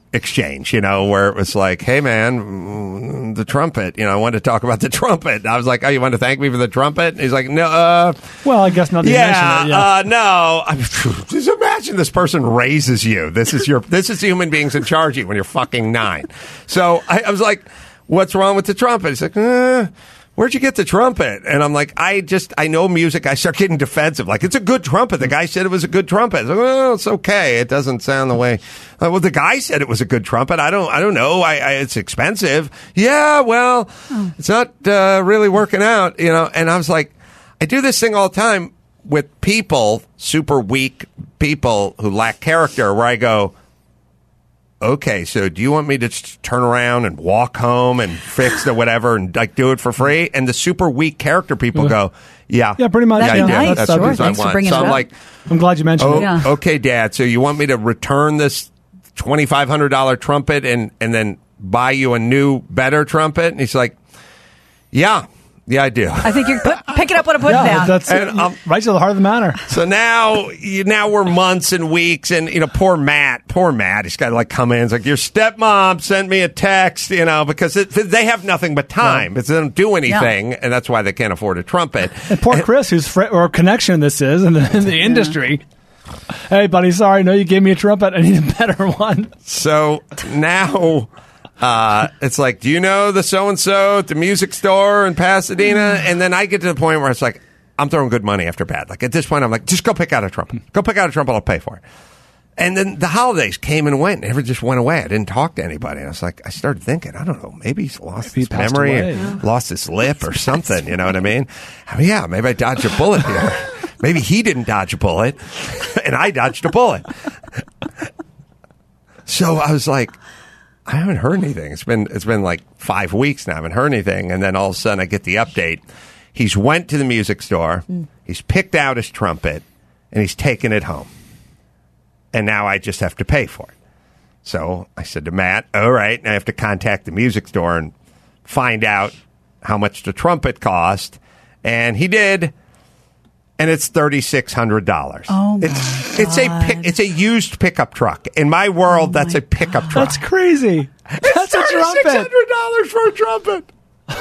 D: exchange, you know, where it was like, hey, man, mm, the trumpet, you know, I wanted to talk about the trumpet. I was like, oh, you want to thank me for the trumpet? And he's like, no. Uh,
H: well, I guess not.
D: Yeah,
H: it, yeah.
D: Uh, no. I mean, just imagine this person raises you. This is your, this is the human beings in charge of you when you're fucking nine. So I, I was like, what's wrong with the trumpet? He's like, uh, where'd you get the trumpet? And I'm like, I just, I know music. I start getting defensive. Like, it's a good trumpet. The guy said it was a good trumpet. I was like, well, it's okay. It doesn't sound the way. Uh, well, the guy said it was a good trumpet. I don't, I don't know. I, I it's expensive. Yeah, well, oh. it's not uh, really working out, you know. And I was like, I do this thing all the time with people, super weak people who lack character, where I go, okay, so do you want me to just turn around and walk home and fix the whatever and like do it for free? And the super weak character people go, yeah.
H: Yeah, pretty much.
F: That's
H: yeah,
F: nice.
H: That's,
F: Sure.
H: that's
F: Thanks
D: I
F: for
D: want.
F: bringing
D: So
F: it
D: I'm
F: up.
D: like,
H: I'm glad you mentioned
D: oh,
H: it.
F: Yeah.
D: okay, Dad, so you want me to return this twenty-five hundred dollars trumpet and, and then buy you a new, better trumpet? And he's like, yeah. Yeah, I do.
F: I think you're put, picking up what I'm putting
H: Yeah,
F: down.
H: that's
D: And,
H: it.
D: um,
H: right to the heart of the matter.
D: So now, you, now we're months and weeks, and you know, poor Matt, poor Matt, he's got to like come in. It's like, your stepmom sent me a text, you know, because it, they have nothing but time. It's, they don't do anything, and that's why they can't afford a trumpet.
H: And poor Chris, whose fr- or connection this is in the, in the industry. Hey, buddy, sorry, no, you gave me a trumpet. I need a better one.
D: So now. Uh, it's like, do you know the so-and-so at the music store in Pasadena? And then I get to the point where it's like, I'm throwing good money after bad. Like, at this point, I'm like, just go pick out a trumpet. Go pick out a trumpet, I'll pay for it. And then the holidays came and went. Never just went away. I didn't talk to anybody. And I was like, I started thinking, I don't know, maybe he's lost
H: Maybe
D: his
H: he passed
D: memory,
H: away.
D: and lost his lip or something. You know what I mean? I mean, yeah, maybe I dodged a bullet here. Maybe he didn't dodge a bullet, and I dodged a bullet. So I was like, I haven't heard anything. It's been it's been like five weeks now. I haven't heard anything. And then all of a sudden I get the update. He's went to the music store. Mm. He's picked out his trumpet, and he's taken it home. And now I just have to pay for it. So I said to Matt, all right, I have to contact the music store and find out how much the trumpet cost. And he did. And it's thirty-six hundred dollars.
F: Oh, my
D: it's,
F: God.
D: It's a, pick, it's a used pickup truck. In my world,
F: oh
D: that's
F: my
D: a pickup
F: God.
D: truck.
H: That's crazy.
D: It's
H: That's a
D: thirty-six
H: trumpet.
D: hundred dollars for a trumpet.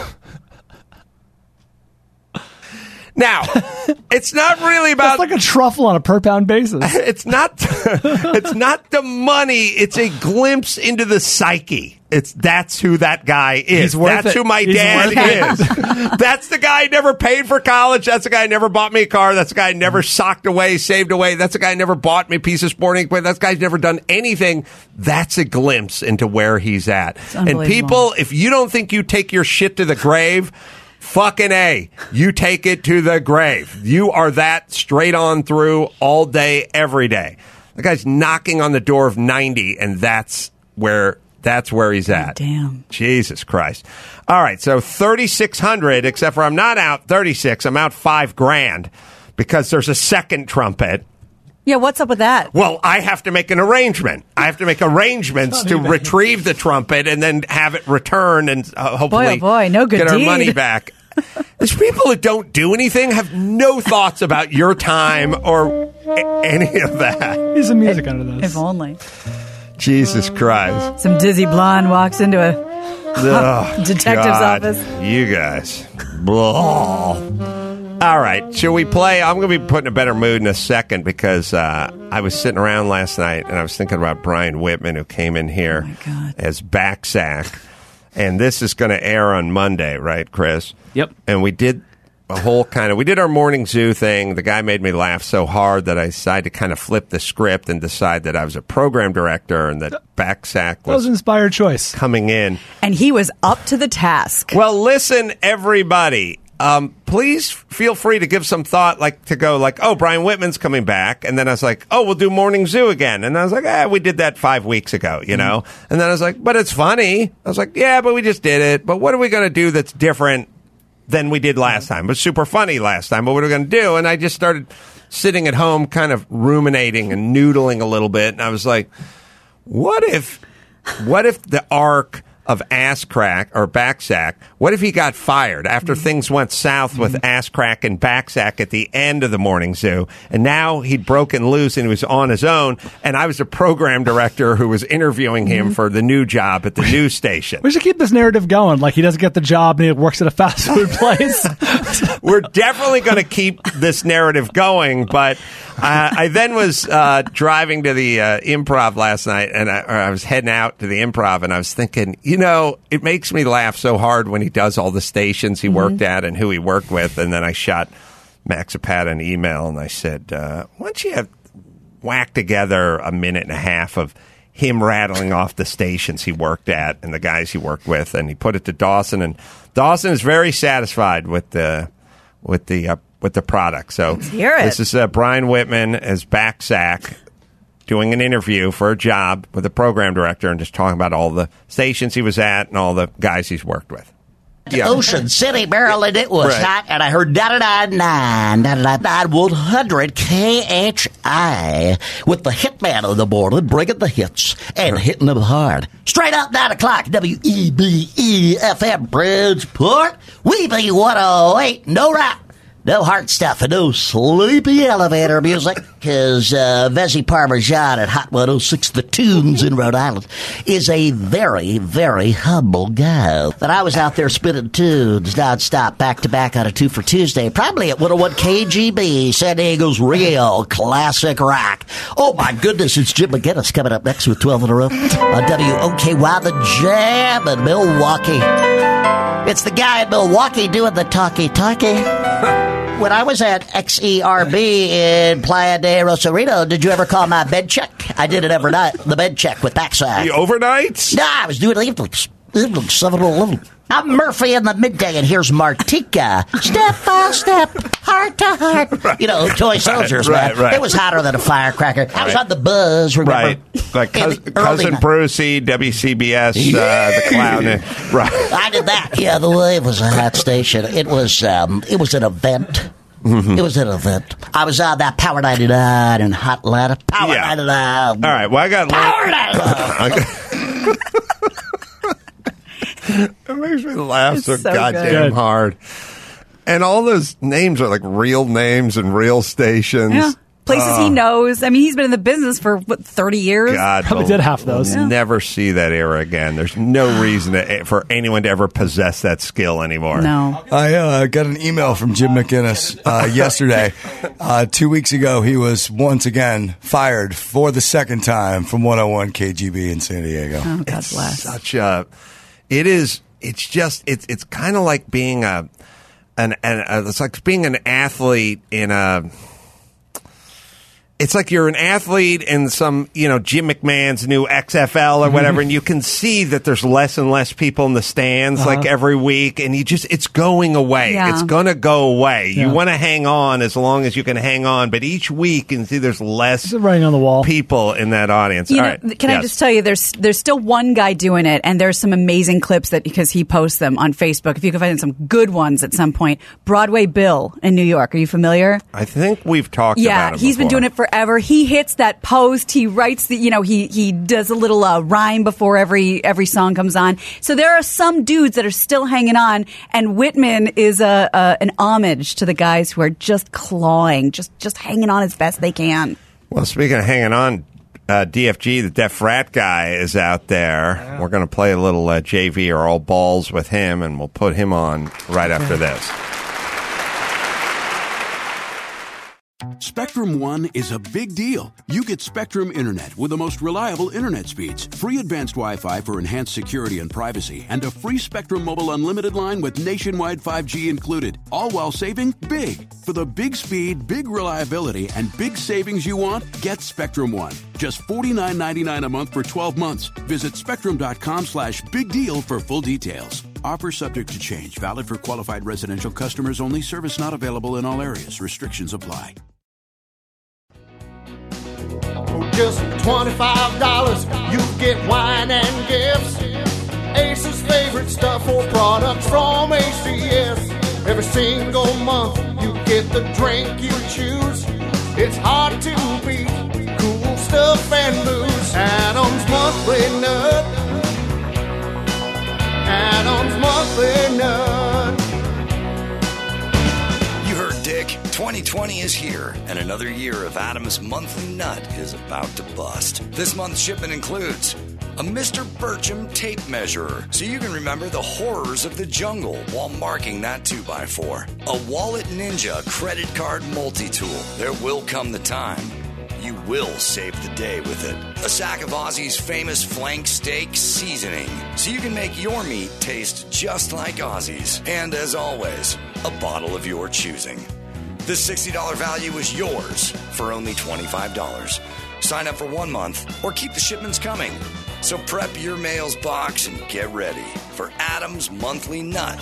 D: Now, it's not really about.
H: That's like a truffle on a per pound basis.
D: It's not. It's not the money. It's a glimpse into the psyche. It's that's who that guy is.
H: He's worth
D: That's
H: it.
D: who my
H: He's
D: dad
H: worth
D: is. That's the guy who never paid for college. That's the guy who never bought me a car. That's the guy who never socked away, saved away. That's the guy who never bought me a piece of sporting equipment. That's the guy who's never done anything. That's a glimpse into where he's at. And people, if you don't think you take your shit to the grave, fucking A, you take it to the grave. You are that straight on through all day, every day. The guy's knocking on the door of ninety, and that's where that's where he's at.
F: Oh, damn.
D: Jesus Christ. All right, so thirty-six hundred, except for I'm not out thirty-six, I'm out five grand because there's a second trumpet.
F: Yeah, what's up with that?
D: Well, I have to make an arrangement. I have to make arrangements to retrieve the trumpet and then have it returned and uh, hopefully
F: boy, oh boy, no good
D: get our
F: deed.
D: money back. These people that don't do anything have no thoughts about your time or a- any of that.
H: He's some music under this.
F: If only.
D: Jesus Christ.
F: Some dizzy blonde walks into a
D: Oh,
F: detective's
D: God.
F: office.
D: You guys. Blah. All right, shall we play? I'm going to be put in a better mood in a second because uh, I was sitting around last night and I was thinking about Brian Whitman, who came in here
F: Oh, my God.
D: as Backsack. And this is going to air on Monday, right, Chris?
I: Yep.
D: And we did a whole kind of, we did our morning zoo thing. The guy made me laugh so hard that I decided to kind of flip the script and decide that I was a program director and that Backsack
H: That was
D: was
H: an inspired choice.
D: coming in.
F: And he was up to the task.
D: Well, listen, everybody. Um, please feel free to give some thought, like to go like, oh, Brian Whitman's coming back. And then I was like, oh, we'll do Morning Zoo again. And I was like, ah, we did that five weeks ago, you know? And then I was like, but it's funny. I was like, yeah, but we just did it. But what are we going to do that's different than we did last time? It was super funny last time, but what are we going to do? And I just started sitting at home kind of ruminating and noodling a little bit. And I was like, what if, what if the arc of ass crack or back sack. What if he got fired after things went south with ass crack and back sack at the end of the morning zoo? And now he'd broken loose and he was on his own. And I was a program director who was interviewing him for the new job at the news station.
H: We should keep this narrative going. Like he doesn't get the job and he works at a fast food place.
D: We're definitely going to keep this narrative going. But uh, I then was uh, driving to the uh, Improv last night, and I, or I was heading out to the Improv, and I was thinking, you know, it makes me laugh so hard when he does all the stations he mm-hmm. worked at and who he worked with. And then I shot Max Zapata an email, and I said, uh, why don't you have whack together a minute and a half of him rattling off the stations he worked at and the guys he worked with, and he put it to Dawson, and Dawson is very satisfied with the with the uh, with the product. So
F: Let's hear it.
D: This is uh, Brian Whitman as back sack doing an interview for a job with a program director and just talking about all the stations he was at and all the guys he's worked with. Yeah.
I: Ocean City, Maryland, it was
D: Right.
I: hot, and I heard da-da-da-nine, da-da-da-nine, one hundred K H I with the hitman of the morning, bringing the hits and hitting them hard. Straight up nine o'clock, W E B E F M, Bridgeport, W E B one oh eight, no rap. No hard stuff and no sleepy elevator music, because uh, Vesi Parmesan at Hot one oh six The Tunes in Rhode Island is a very, very humble guy. But I was out there spinning tunes nonstop, back-to-back on a two for Tuesday, probably at one oh one K G B, San Diego's real classic rock. Oh, my goodness, it's Jim McGinnis coming up next with twelve in a row on W O K Y The Jam in Milwaukee. It's the guy in Milwaukee doing the talkie-talkie. When I was at X E R B in Playa de Rosarito, did you ever call my bed check? I did it every night, the bed check with backside.
D: The overnights?
I: No, I was doing it evenings. Evenings, seven to eleven. I'm Murphy in the midday, and here's Martika. Step by step, heart to heart. Right. You know, toy soldiers,
D: right,
I: man.
D: Right.
I: It was hotter than a firecracker. I was
D: right.
I: on the buzz, remember?
D: Right. Like
I: In
D: Cousin,
I: the
D: Cousin
I: early-
D: Brucey, W C B S, uh, the clown. Right.
I: I did that. Yeah, the wave was a hot station. It was, um, it was an event. Mm-hmm. It was an event. I was on that Power ninety-nine and Hot Atlanta. Power
D: Yeah.
I: ninety-nine.
D: All right. Well, I got
I: Power ninety-nine.
D: It makes me laugh
F: It's
D: so,
F: so
D: goddamn
H: good.
D: hard. And all those names are like real names and real stations.
F: Yeah. Places
D: Oh.
F: he knows. I mean, he's been in the business for, what, thirty years?
D: God,
H: Probably
D: we'll-
H: did half those.
D: we'll
H: Yeah.
D: never see that era again. There's no reason to, for anyone to ever possess that skill anymore.
F: No.
E: I uh, got an email from Jim McGinnis uh, yesterday. Uh, two weeks ago, he was once again fired for the second time from one oh one K G B in San Diego.
F: Oh, God bless.
D: Such a, it is. It's just. It's. It's kind of like being a, an. an a, it's like being an athlete in a. It's like you're an athlete in some, you know, Jim McMahon's new X F L or whatever, and you can see that there's less and less people in the stands like every week, and you just, it's going away.
F: Yeah.
D: It's going to go away.
H: Yeah.
D: You want to hang on as long as you can hang on, but each week you can see there's less
H: It's writing on the wall.
D: people in that audience.
F: You
D: All
F: know,
D: right.
F: can I
D: Yes.
F: just tell you, there's there's still one guy doing it, and there's some amazing clips that because he posts them on Facebook. If you can find some good ones at some point, Broadway Bill in New York. Are you familiar?
D: I think we've talked
F: Yeah,
D: about it
F: he's been
D: before.
F: doing it forever. He hits that post. He writes the, you know, he he does a little uh, rhyme before every every song comes on. So there are some dudes that are still hanging on, and Whitman is a, a an homage to the guys who are just clawing, just just hanging on as best they can.
D: Well, speaking of hanging on, uh, D F G, the Deaf Rat guy, is out there. We're going to play a little uh, J V or all balls with him, and we'll put him on right after this.
C: Spectrum One is a big deal. You get Spectrum Internet with the most reliable internet speeds, free advanced Wi-Fi for enhanced security and privacy, and a free Spectrum Mobile Unlimited line with nationwide five G included, all while saving big. For the big speed, big reliability, and big savings you want, get Spectrum One. Just forty-nine ninety-nine a month for twelve months. Visit spectrum.com slash big deal for full details. Offer subject to change. Valid for qualified residential customers only. Service not available in all areas. Restrictions apply.
J: For just twenty-five dollars, you get wine and gifts. Ace's favorite stuff or products from A C S. Every single month, you get the drink you choose. It's hard to beat cool stuff and booze. Adam's Monthly Nut.
E: twenty twenty is here, and another year of Adam's monthly nut is about to bust. This month's shipment includes a Mister Burcham tape measurer, so you can remember the horrors of the jungle while marking that two by four. A Wallet Ninja credit card multi-tool. There will come the time you will save the day with it. A sack of Aussie's famous flank steak seasoning, so you can make your meat taste just like Aussie's. And as always, a bottle of your choosing. This sixty dollars value is yours for only twenty-five dollars. Sign up for one month or keep the shipments coming. So prep your mail's box and get ready for Adam's Monthly Nut.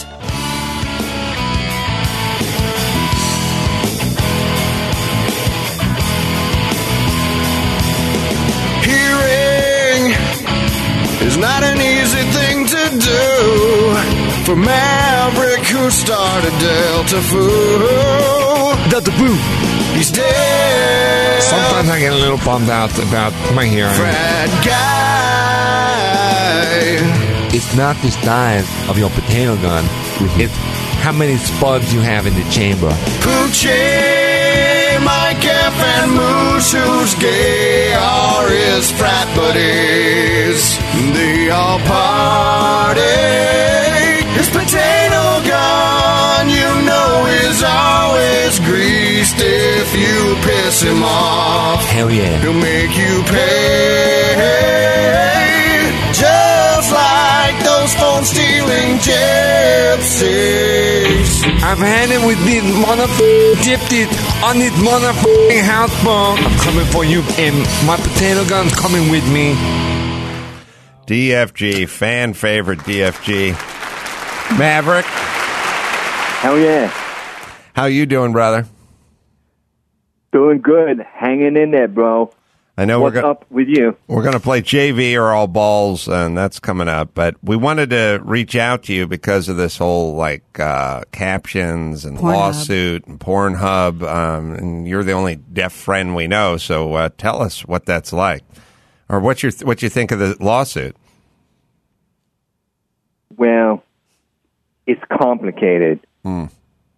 J: Hearing is not an easy thing to do for Maverick, who started Delta Fu.
K: Delta Fu.
J: He's dead.
K: Sometimes I get a little bummed out about my hearing.
J: Frat guy.
K: It's not the size of your potato gun. It's how many spuds you have in the chamber.
J: Poochie, Mike F. and Moose, who's gay, are his frat buddies. They all party. His potato gun, you know, is always greased. If you piss him off,
K: hell yeah,
J: he'll make you pay. Just like those phone-stealing gypsies.
K: I've had it with this motherfucking dipped it on this motherfucking house phone. I'm coming for you, and my potato gun's coming with me.
D: D F G, fan favorite D F G. Maverick.
L: Hell yeah.
D: How you doing, brother?
L: Doing good. Hanging in there, bro.
D: I know
L: What's
D: we're go-
L: up with you?
D: We're going to play J V or All Balls, and that's coming up. But we wanted to reach out to you because of this whole, like, uh, captions and
F: Pornhub.
D: lawsuit and Pornhub. Um, and you're the only deaf friend we know, so uh, tell us what that's like. Or what you what you think of the lawsuit.
L: Well, it's complicated.
D: Hmm.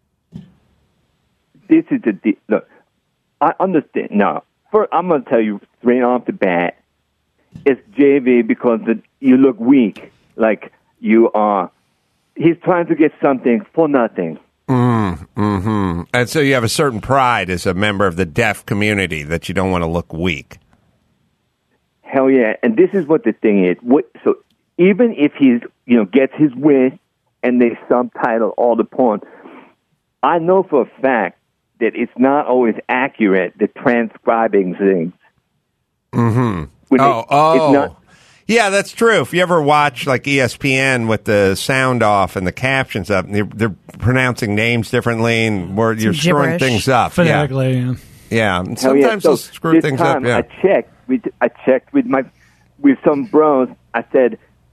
L: This is the de- look. I understand. No, first I'm going to tell you straight off the bat, it's J V because the, you look weak, like you are. He's trying to get something for nothing.
D: Mm, mm-hmm. And so you have a certain pride as a member of the deaf community that you don't want to look weak.
L: Hell yeah! And this is what the thing is. What so even if he's you know gets his wish and they subtitle all the porn, I know for a fact that it's not always accurate, the transcribing things.
D: Mm-hmm.
L: When
D: oh,
L: it-
D: oh.
L: it's not-
D: Yeah, that's true. If you ever watch like E S P N with the sound off and the captions up, they're, they're pronouncing names differently, and word, you're screwing
H: gibberish.
D: things up.
H: Phonetically, yeah.
D: Yeah, and
L: Hell yeah.
D: sometimes
L: So
D: they'll screw
L: this
D: things
L: time
D: up. Yeah.
L: I checked with I checked with my with some bros. I said,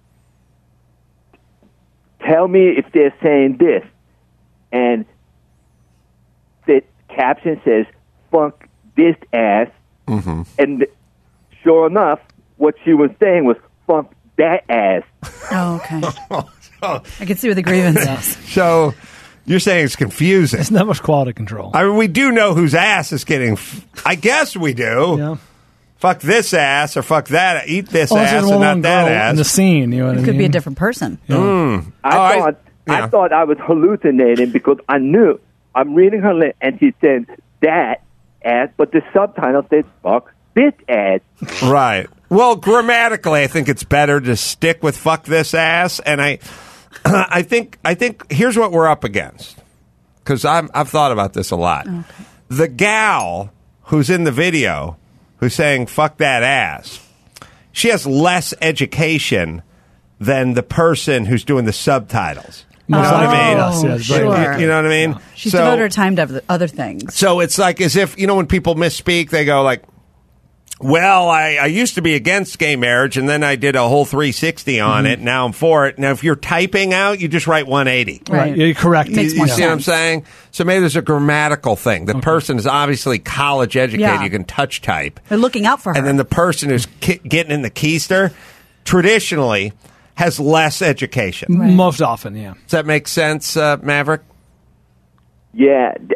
L: "Tell me if they're saying this," and the caption says, "Fuck this ass,"
D: Mm-hmm.
L: and sure enough, what she was saying was, "Fuck that ass."
F: Oh, okay. I can see what the grievance is.
D: So you're saying it's confusing.
H: It's not much quality control.
D: I mean, we do know whose ass is getting. F- I guess we do.
H: Yeah.
D: Fuck this ass or fuck that. Eat this
H: Also,
D: ass
H: the
D: and
H: one
D: not that
H: girl
D: ass.
H: in the scene, you know what
F: It
H: I
F: could
H: mean?
F: be a different person.
D: Mm.
L: I
D: Oh, I-
L: thought I,
D: yeah.
L: thought I was hallucinating because I knew I'm reading her lip and she said that ass, but the subtitle said "fuck this ass."
D: Right. Well, grammatically, I think it's better to stick with "fuck this ass," and I, I think, I think here's what we're up against because I'm I've thought about this a lot.
F: Okay.
D: The gal who's in the video who's saying "fuck that ass," she has less education than the person who's doing the subtitles. You know
H: Most
D: what I
H: likely,
D: mean?
H: yes, yes,
F: sure.
H: very-
D: You, you know what I mean?
F: She's
D: So-
F: devoted her time to other- other things.
D: So it's like as if, you know, when people misspeak, they go like, well, I, I used to be against gay marriage, and then I did a whole three sixty on
H: Mm-hmm.
D: it. Now I'm for it. Now, if you're typing out, you just write one eighty.
H: Right. Yeah, you're correct.
F: Makes
D: You
F: more
D: see what I'm
F: sense.
D: saying? So maybe there's a grammatical thing. The person is obviously college educated.
F: Yeah.
D: You can touch type.
F: They're looking out for her.
D: And then the person who's ki- getting in the keister traditionally has less education.
H: Most often, yeah.
D: Does that make sense, uh, Maverick?
L: Yeah, th- I-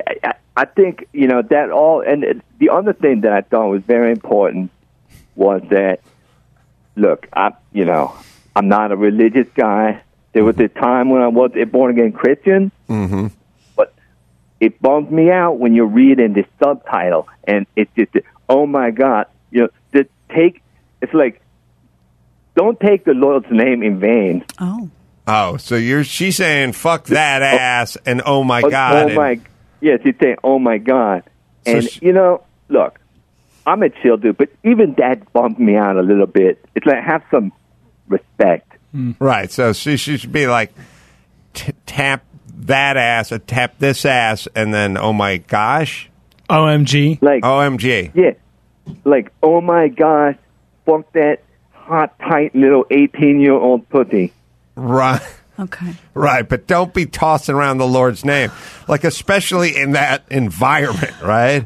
L: I think, you know, that all, and it, the other thing that I thought was very important was that, look, I, you know, I'm not a religious guy. There was a time when I was a born-again Christian,
D: Mm-hmm.
L: but it bums me out when you're reading the subtitle, and it's just, oh, my God, you know, to take, it's like, don't take the Lord's name in vain.
F: Oh.
D: Oh, so you're she's saying fuck that ass and oh my
L: Oh,
D: God.
L: oh
D: and-
L: my, yes, he's saying, oh, my God.
D: So
L: And,
D: she-
L: you know, look, I'm a chill dude, but even that bumped me out a little bit. It's like, have some respect.
D: Right, so she, she should be like, t- tap that ass, or tap this ass, and then, oh my gosh.
H: O M G.
L: Like,
D: O M G.
L: yeah, like, oh my gosh, fuck that hot, tight little eighteen-year-old pussy.
D: Right.
F: Okay.
D: Right, but don't be tossing around the Lord's name. Like, especially in that environment, right?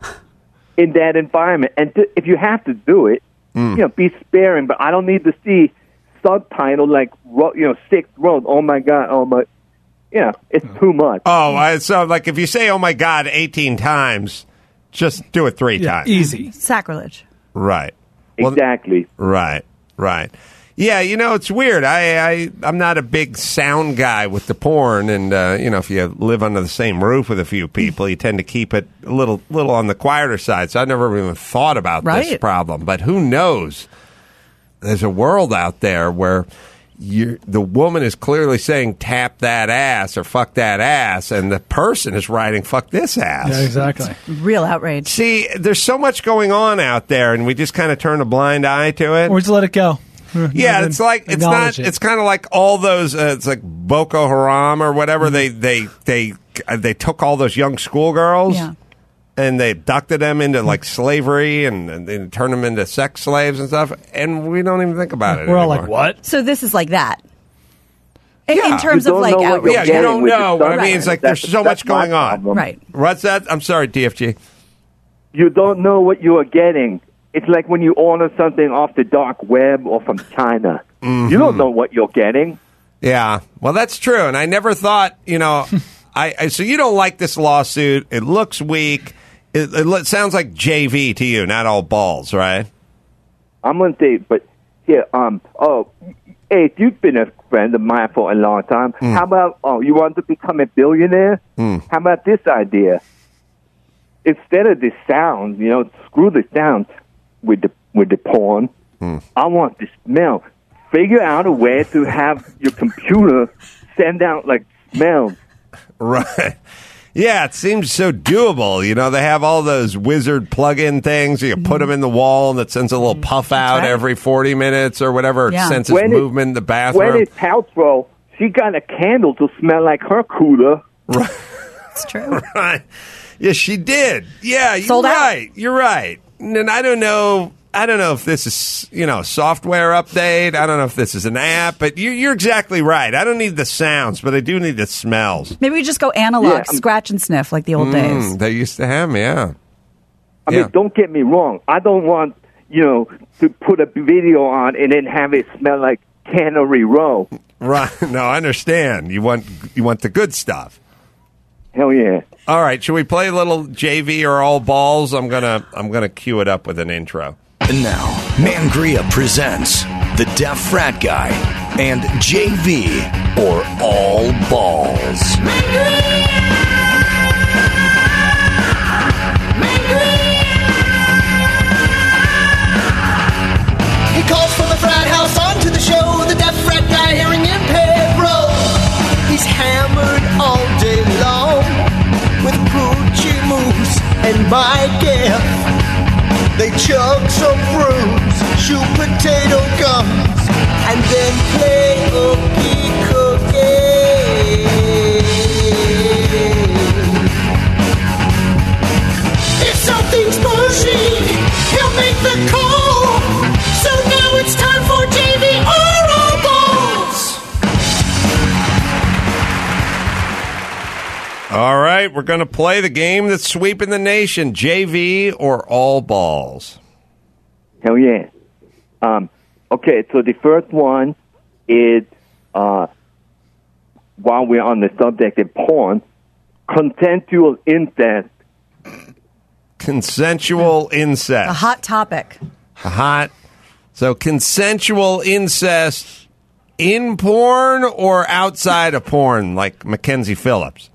L: In that environment. And th- if you have to do it,
D: Mm.
L: you know, be sparing, but I don't need to see subtitle like, ro- you know, sixth road, oh my God, oh my, you know, it's too much.
D: Oh, I, so, like, if you say, oh my God, eighteen times, just do it three times.
H: Easy.
F: Sacrilege.
D: Right.
L: Exactly.
D: Right, right. Yeah, you know, it's weird. I, I, I'm not a big sound guy with the porn, and, uh, you know, if you live under the same roof with a few people, you tend to keep it a little little on the quieter side, so I never even thought about this
F: Right.
D: problem. But who knows? There's a world out there where you're, the woman is clearly saying, tap that ass, or fuck that ass, and the person is writing, fuck this ass.
H: Yeah, exactly.
F: Real outrage.
D: See, there's so much going on out there, and we just kind of turn a blind eye to it.
H: Or just let it go.
D: Yeah, it's like it's not.
H: Acknowledge it.
D: It's kind of like all those. Uh, it's like Boko Haram or whatever. They they they uh, they took all those young schoolgirls
F: Yeah.
D: and they abducted them into like slavery and, and they turned them into sex slaves and stuff. And we don't even think about it.
H: We're all
D: anymore.
H: like, what?
F: So this is like that. In, in
D: Yeah.
F: terms
L: You
F: of
L: don't
F: like
L: know what
F: outrage.
D: Yeah, you
L: getting
D: don't
L: with the
D: know. But I mean,
L: subtitle.
D: it's like
L: That's-
D: there's so
L: that's
D: much going
L: my
D: on.
L: problem.
F: Right.
D: What's that? I'm sorry, D F G.
L: You don't know what you are getting. It's like when you order something off the dark web or from China.
D: Mm-hmm.
L: You don't know what you're getting.
D: Yeah, well, that's true, and I never thought, you know, I, I so you don't like this lawsuit? It looks weak. It, it lo- sounds like J V to you, not all balls, right?
L: I'm going to say, but here, um, oh, hey, you've been a friend of mine for a long time.
D: Mm.
L: How about, oh, you want to become a billionaire?
D: Mm.
L: How about this idea? Instead of the sound, you know, screw the sound with the with the porn.
D: Mm.
L: I want the smell. Figure out a way to have your computer send out like smells.
D: Right. Yeah, it seems so doable. You know, they have all those wizard plug-in things. You put them in the wall, and it sends a little puff out
F: right.
D: every forty minutes or whatever. It
F: Yeah.
D: senses
L: When it-
D: movement in the bathroom.
L: When it's Paltrow, she got a candle to smell like her cooler.
D: Right.
F: It's true.
D: Right. Yes, she did. Yeah, you're
F: Sold out.
D: right. You're right. And I don't know. I don't know if this is, you know, software update. I don't know if this is an app, but you're, you're exactly right. I don't need the sounds, but I do need the smells.
F: Maybe we just go analog,
L: Yeah, I'm-
F: scratch and sniff like the old days.
D: Mm, they used to have me, yeah.
L: I
D: Yeah.
L: mean, don't get me wrong. I don't want, you know, to put a video on and then have it smell like Cannery Row.
D: Right. No, I understand. You want you want the good stuff.
L: Hell yeah.
D: All right, should we play a little J V or all balls? I'm gonna I'm gonna cue it up with an intro.
E: And now, Mangria presents The Deaf Frat Guy and J V or All Balls.
J: He calls from the frat house onto the show. The deaf frat guy hearing impaired bro. He's hammered all day long with Poochie Moose and my gift. They chug some fruits, chew potato gums, and then play hooky cookie. If something's bushy, he'll make the call. So now it's time for J V or all balls.
D: All right, we're gonna play the game that's sweeping the nation. J V or all balls.
L: Hell yeah. Um, okay, so the first one is, uh, while we're on the subject of porn, consensual incest
D: Consensual incest.
F: A hot topic.
D: A hot. So consensual incest in porn or outside of porn, like Mackenzie Phillips?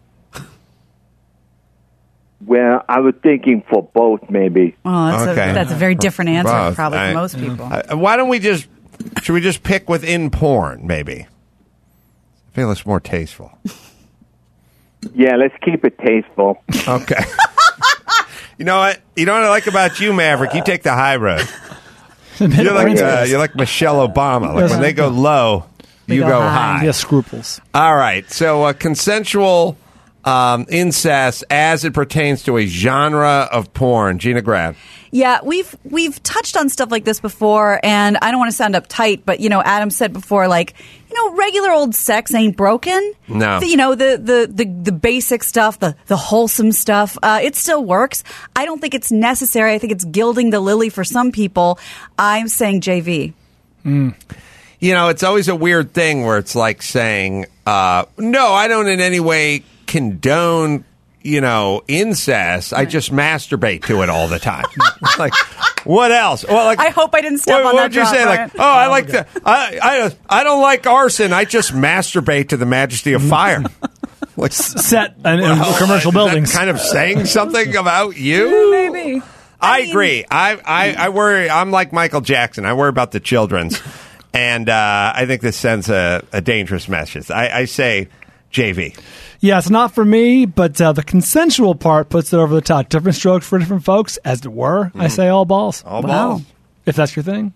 L: Well, I was thinking for both, maybe.
F: Oh, that's,
D: Okay.
F: a, that's a very different answer,
D: Both.
F: probably,
D: I-
F: for most people.
D: Uh, why don't we just, should we just pick within porn, maybe? I feel it's more tasteful.
L: Yeah, let's keep it tasteful.
D: Okay. You know what? You know what I like about you, Maverick? You take the high road. You're like uh, you're like Michelle Obama. Like when they go low, you
F: go
D: go
F: high.
D: high.
H: Yes, scruples.
D: All right. So uh, consensual um, incest as it pertains to a genre of porn. Gina Grab.
F: Yeah, we've we've touched on stuff like this before, and I don't want to sound uptight, but you know, Adam said before, like, you know, regular old sex ain't broken.
D: No.
F: The- you know, the the the, the basic stuff, the the wholesome stuff, uh, it still works. I don't think it's necessary. I think it's gilding the lily for some people. I'm saying J V.
D: You know, it's always a weird thing where it's like saying, uh, no, I don't in any way condone, you know, incest. I just masturbate to it all the time. Like, what else? Well, like,
F: I hope I didn't step
D: what,
F: on
D: what
F: that
D: would you
F: drop,
D: say?
F: Brian.
D: Like, oh, I like the, I, I, I don't like arson. I just masturbate to the majesty of fire. Like,
H: Set in, in
D: well,
H: commercial
D: is that
H: buildings.
D: kind of saying something about you?
F: Maybe.
D: I, agree. I, I, I worry. I'm like Michael Jackson. I worry about the children's, and uh, I think this sends a, a dangerous message. I, I say J V.
H: Yeah, it's not for me, but uh, the consensual part puts it over the top. Different strokes for different folks, as it were. I say all balls.
D: All
F: Wow.
D: balls.
H: If that's your thing.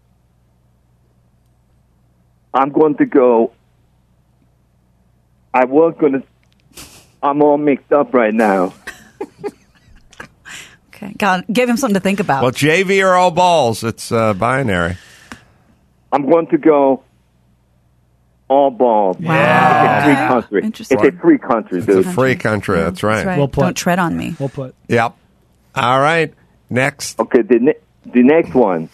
L: I'm going to go. I was going to. I'm all mixed up right now.
F: Okay, God, give him something to think about.
D: Well, J V or all balls. It's uh, binary.
L: I'm going to go all balls.
F: Wow.
L: It's a free
F: Okay.
L: country.
F: Interesting.
L: It's a free country,
D: It's
L: dude.
D: a free country. That's right.
F: That's right.
H: Well put.
F: Don't tread on me.
H: We'll put.
D: Yep. All right. Next.
L: Okay, the ne- the next one.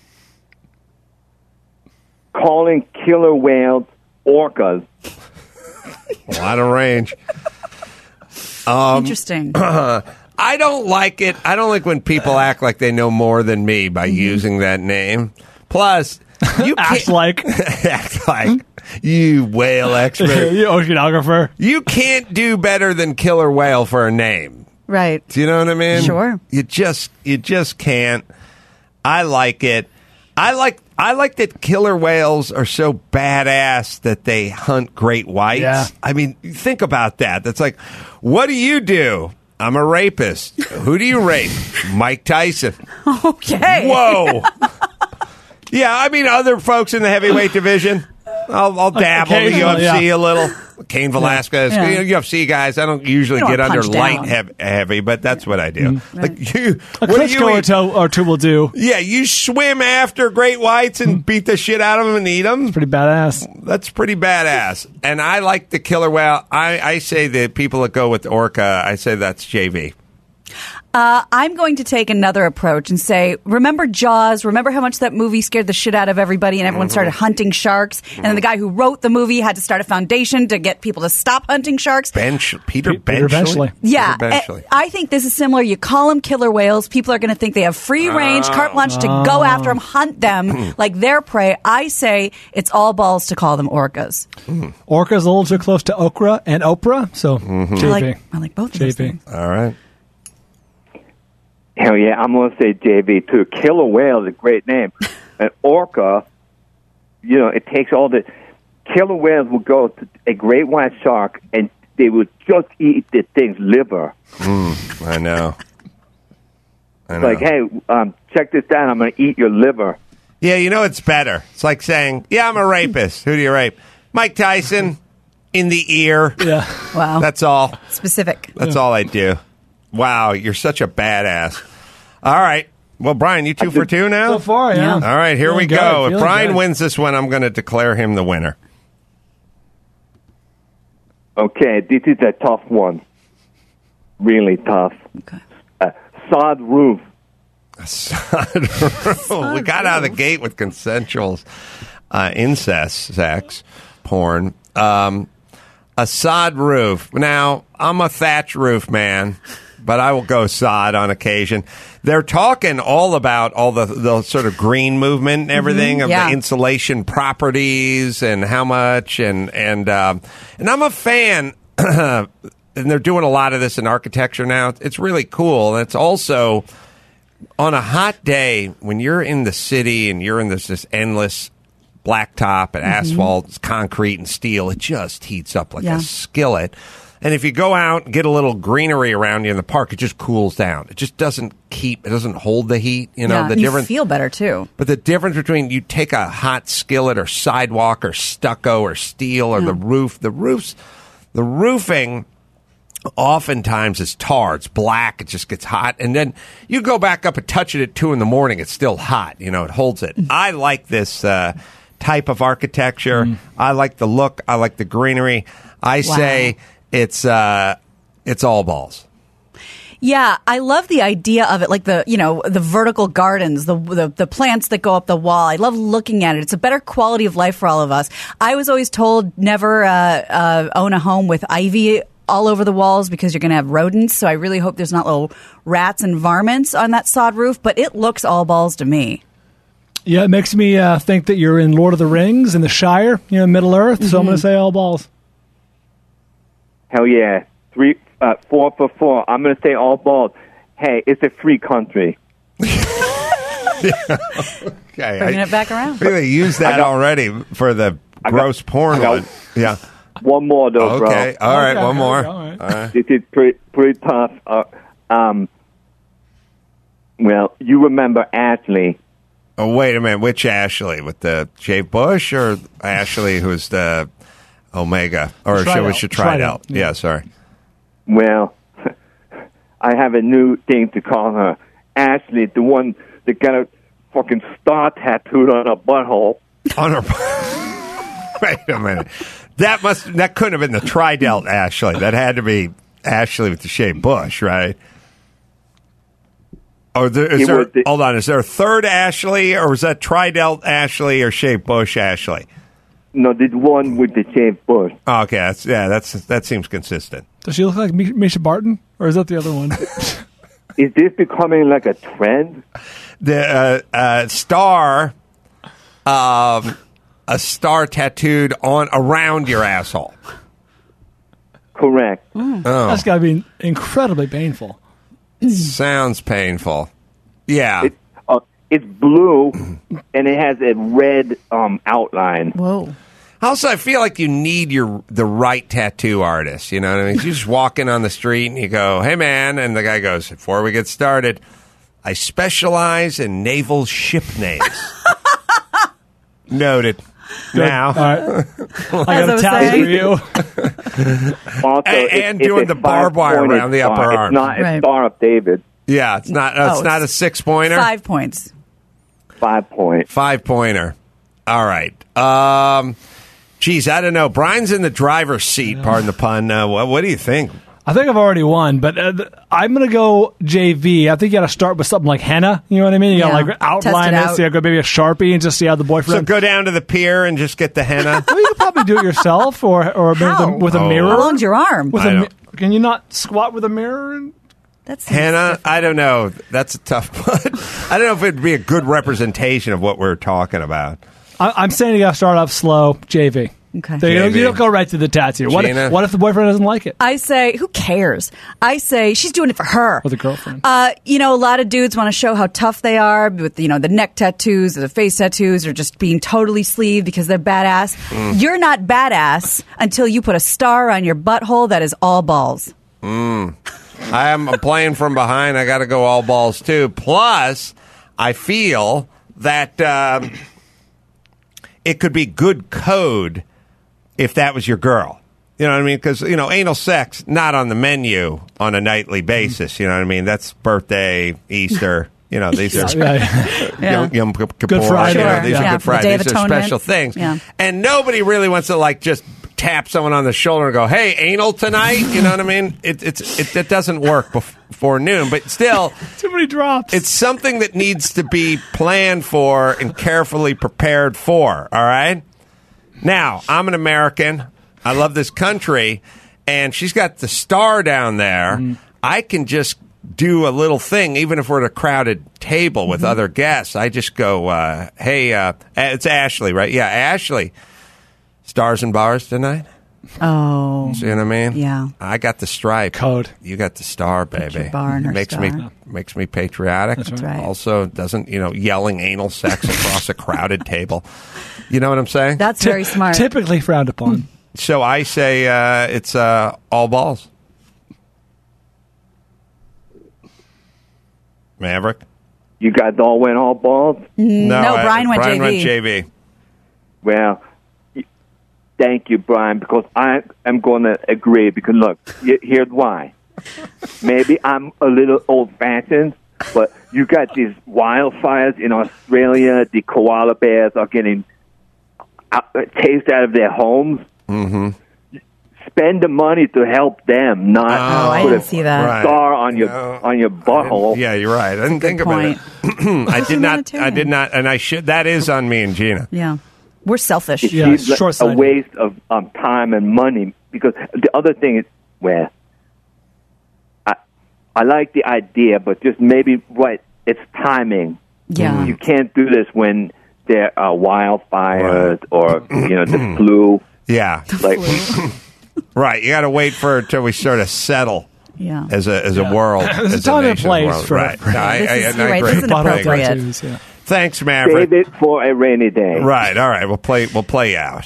L: Calling killer whales orcas.
D: A lot of range. Um,
F: Interesting.
D: I don't like it. I don't like when people act like they know more than me by using that name. Plus, you
H: Act
D: can't
H: like.
D: act like you whale expert.
H: you oceanographer.
D: You can't do better than killer whale for a name.
F: Right.
D: Do you know what I mean?
F: Sure.
D: You just you just can't. I like it. I like I like that killer whales are so badass that they hunt great whites.
H: Yeah.
D: I mean, think about that. That's like, what do you do? I'm a rapist. Who do you rape? Mike Tyson.
F: Okay.
D: Whoa. Yeah, I mean, other folks in the heavyweight division. I'll, I'll dabble in the U F C
H: Occasionally, yeah.
D: a little. Cain Velasquez,
F: Yeah.
D: you know, U F C guys. I don't usually
F: You don't
D: get under
F: punch
D: light
F: down.
D: hev- heavy, but that's what I do. Like you,
H: A
D: what do you
H: Klitschko or
D: eat?
H: two, or two will do.
D: Yeah, you swim after great whites and beat the shit out of them and eat them.
H: Pretty badass.
D: That's pretty badass. And I like the killer whale. I, I say the people that go with orca, I say that's J V.
F: Uh, I'm going to take another approach and say, remember Jaws? Remember how much that movie scared the shit out of everybody and everyone started hunting sharks? And then the guy who wrote the movie had to start a foundation to get people to stop hunting sharks.
D: Bench, Peter,
H: Peter
D: Benchley.
H: Benchley.
F: Yeah,
D: Peter Benchley.
F: I I think this is similar. You call them killer whales. People are going to think they have free range, carte blanche to go after them, hunt them like their prey. I say it's all balls to call them orcas.
H: Orca's a little too close to okra and Oprah, so J V.
F: I like, I like both of
H: J
F: those
H: V.
F: things.
D: All right.
L: Hell yeah, I'm going to say J V too. Killer whale is a great name. An orca, you know, it takes all the killer whales will go to a great white shark and they will just eat the thing's liver.
D: Mm, I know. I know.
L: Like, hey, um, check this out. I'm going to eat your liver.
D: Yeah, you know it's better. It's like saying, yeah, I'm a rapist. Who do you rape? Mike Tyson in the ear.
H: Yeah.
F: Wow.
D: That's all.
F: Specific.
D: That's all I do. Wow, you're such a badass. All right. Well, Brian, you two for two now?
H: So far, yeah.
D: All right, here we
H: Feeling good,
D: go. If
H: feeling
D: Brian
H: good.
D: wins this one, I'm going to declare him the winner.
L: Okay, this is a tough one. Really tough.
F: Okay.
L: Uh, sod roof.
D: We got out of the gate with consensual uh, incest, sex, porn. Um, a sod roof. Now, I'm a thatch roof man, but I will go sod on occasion. They're talking all about all the, the sort of green movement and everything
F: Mhm,
D: of
F: yeah.
D: the insulation properties and how much and and um, and I'm a fan. And they're doing a lot of this in architecture now. It's really cool. And it's also on a hot day when you're in the city and you're in this, this endless blacktop and
F: Mhm.
D: asphalt, concrete and steel, it just heats up like
F: Yeah.
D: a skillet. And if you go out and get a little greenery around you in the park, it just cools down. It just doesn't keep, it doesn't hold the heat. You know,
F: yeah,
D: the
F: you
D: difference.
F: feel better too.
D: But the difference between you take a hot skillet or sidewalk or stucco or steel or the roof, the roofs, the roofing oftentimes is tar. It's black. It just gets hot. And then you go back up and touch it at two in the morning. It's still hot. You know, it holds it. I like this uh, type of architecture. I like the look. I like the greenery. I
F: Wow.
D: say it's uh, it's all balls.
F: Yeah, I love the idea of it, like the you know the vertical gardens, the, the the plants that go up the wall. I love looking at it. It's a better quality of life for all of us. I was always told never uh, uh, own a home with ivy all over the walls because you're going to have rodents. So I really hope there's not little rats and varmints on that sod roof. But it looks all balls to me.
H: Yeah, it makes me uh, think that you're in Lord of the Rings in the Shire, you know, Middle Earth. So I'm going to say all balls.
L: Hell yeah. Three, uh, four for four. I'm going to say all balls. Hey, it's a free country.
D: Okay,
F: Bringing
D: I
F: it back around.
D: really used that already for the gross porn
L: I got-
D: one. Yeah.
L: One more, though, bro.
D: Okay. All right.
H: Okay,
D: One more.
H: all right.
D: All right.
L: This is pretty, pretty tough. Uh, um, well, you remember Ashley.
D: Oh, wait a minute. Which Ashley? With the Jay Bush or Ashley who's the Omega? Or should we
H: Tried
D: should
H: out.
D: try it
H: Tried
D: out?
H: out,
D: Yeah.
H: yeah.
D: sorry.
L: Well, I have a new thing to call her. Ashley, the one that got a fucking star tattooed on her butthole.
D: On her. Wait a minute. That must that couldn't have been the Tridelt Ashley. That had to be Ashley with the shaved bush, right? Or there, is
L: It
D: there,
L: was the-
D: hold on, is there a third Ashley, or was that Tridelt Ashley or shaved bush Ashley?
L: No, the one with the shaved bush.
D: Oh, okay, that's yeah, that's that seems consistent.
H: Does she look like Mi- Misha Barton? Or is that the other one?
L: Is this becoming like a trend?
D: The uh, uh, star, um, a star tattooed on around your asshole.
L: Correct.
D: Oh,
H: That's got to be incredibly painful.
D: sounds painful. Yeah.
L: It, uh, it's blue, and it has a red um, outline.
F: Whoa.
D: Also, I feel like you need your the right tattoo artist. You know what I mean? You just walk in on the street and you go, "Hey, man," and the guy goes, "Before we get started, I specialize in naval ship names." Noted. Now,
H: All right. I
F: As
H: got
F: I
H: a
F: was
H: tally
F: saying.
H: for you.
L: Also,
D: And-
L: it's-
D: and
L: it's
D: doing
L: a
D: the barbed wire
L: five-pointed
D: around the upper
L: star.
D: arm.
L: It's not a
F: Right.
L: Star of David.
D: yeah, it's not. Uh, it's
F: Oh,
D: not a
F: it's
D: six pointer.
F: Five points.
L: Five point.
D: Five pointer. All right. Um, geez, I don't know. Brian's in the driver's seat. Pardon the pun. Uh, what, what do you think?
H: I think I've already won, but uh, th- I'm going to go J V. I think you got to start with something like henna. You know what I mean? You got to
F: Yeah.
H: like outline
F: Test
H: it.
F: it
H: So you
F: out.
H: go maybe a Sharpie and just see how the
D: So
H: boyfriend.
D: go down to the pier and just get the henna.
H: well, you could probably do it yourself, or or maybe with
F: How?
H: a, with a
D: Oh.
H: mirror.
F: How long's your arm?
H: With
D: I
H: a, mi-
D: don't-
H: can you not squat with a mirror? And-
F: That's
D: Henna, I don't know. That's a tough one. I don't know if it'd be a good representation of what we're talking about.
H: I, I'm saying you got to start off slow, J V.
F: Okay.
H: So you, don't,
D: J V.
H: you don't go right to the tattoo. What
D: Gina?
H: if, what if the boyfriend doesn't like it?
F: I say, who cares? I say she's doing it for her.
H: With a girlfriend.
F: Uh, you know, a lot of dudes want to show how tough they are with, you know, the neck tattoos or the face tattoos or just being totally sleeved because they're badass.
D: Mm.
F: You're not badass until you put a star on your butthole that is all balls.
D: I am playing from behind. I got to go all balls too. Plus, I feel that um, it could be good code if that was your girl. You know what I mean? Because, you know, anal sex, not on the menu on a nightly basis. You know what I mean? That's birthday, Easter. You know, these are
H: Yeah, yeah.
F: Yeah.
D: Yom, Yom Kippur.
H: Good Friday.
D: You know,
F: Sure.
D: these
F: Yeah,
D: are Good
F: for the
D: Friday.
F: Day of
D: These are
F: Atonement.
D: special things.
F: Yeah.
D: And nobody really wants to, like, just tap someone on the shoulder and go, "Hey, anal tonight." You know what I mean? It, it's it, it doesn't work before noon, but still,
H: Too many drops.
D: it's something that needs to be planned for and carefully prepared for. All right. Now, I'm an American. I love this country, and she's got the star down there. I can just do a little thing, even if we're at a crowded table with
F: Mm-hmm.
D: other guests. I just go, uh, hey, uh, it's Ashley, right? Yeah, Ashley. Stars and bars tonight?
F: Oh.
D: See what I mean?
F: Yeah.
D: I got the stripe.
H: Code.
D: You got the star, baby.
F: your bar and her
D: makes
F: star.
D: me makes me patriotic.
F: That's right.
D: Also, doesn't you know yelling anal sex across a crowded table. You know what I'm saying?
F: That's very smart.
H: Typically frowned upon.
D: So I say uh, it's uh, all balls. Maverick?
L: You guys all went all balls?
F: No,
D: I-
F: Brian went
D: Brian
F: J V.
D: went J V.
L: Well, y- thank you, Brian, because I am going to agree. Because, look, y- here's why. Maybe I'm a little old-fashioned, but you got these wildfires in Australia. The koala bears are getting out, chased out of their homes.
D: Mm-hmm.
L: Spend the money to help them, not
F: Oh, I
L: put
F: didn't
L: a
F: see that.
D: Right.
L: star on your
D: No.
L: on your butthole.
D: Yeah, you're right. I didn't think about
F: point.
D: it. I did not. I
F: humanitarian.
D: did not, and I should. That is on me and Gina.
F: Yeah. We're selfish.
L: It
H: Yeah,
L: seems like a
H: short-sighted.
L: waste of um, time and money. Because the other thing is, well, I I like the idea, but just maybe what it's timing.
F: Yeah.
L: You can't do this when there are wildfires or you know the flu.
D: Yeah,
L: Like
D: right. You got to wait for till we sort of settle
F: Yeah.
D: as a as a world.
H: There's a
D: as
H: time and
D: nation
H: place
D: world.
H: for-
D: right.
H: for-
D: No, I,
F: This
D: I,
F: is-
D: and
F: you're
D: I
F: right,
D: agree.
F: this isn't
H: Bottle
F: appropriate.
H: tattoos, yeah.
D: Thanks, Maverick.
L: save it for a rainy day.
D: Right. All right. We'll play. We'll play out.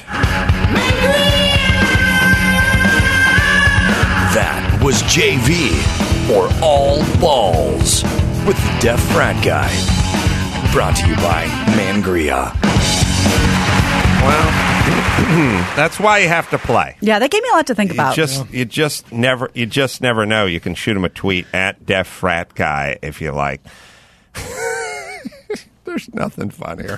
E: That was J V, or All Balls, with the Deaf Frat Guy. Brought to you by Mangria.
D: Well, that's why you have to play.
F: Yeah, that gave me a lot to think
D: You
F: about.
D: just you just never you just never know. You can shoot him a tweet at Deaf Frat Guy if you like. There's nothing funnier.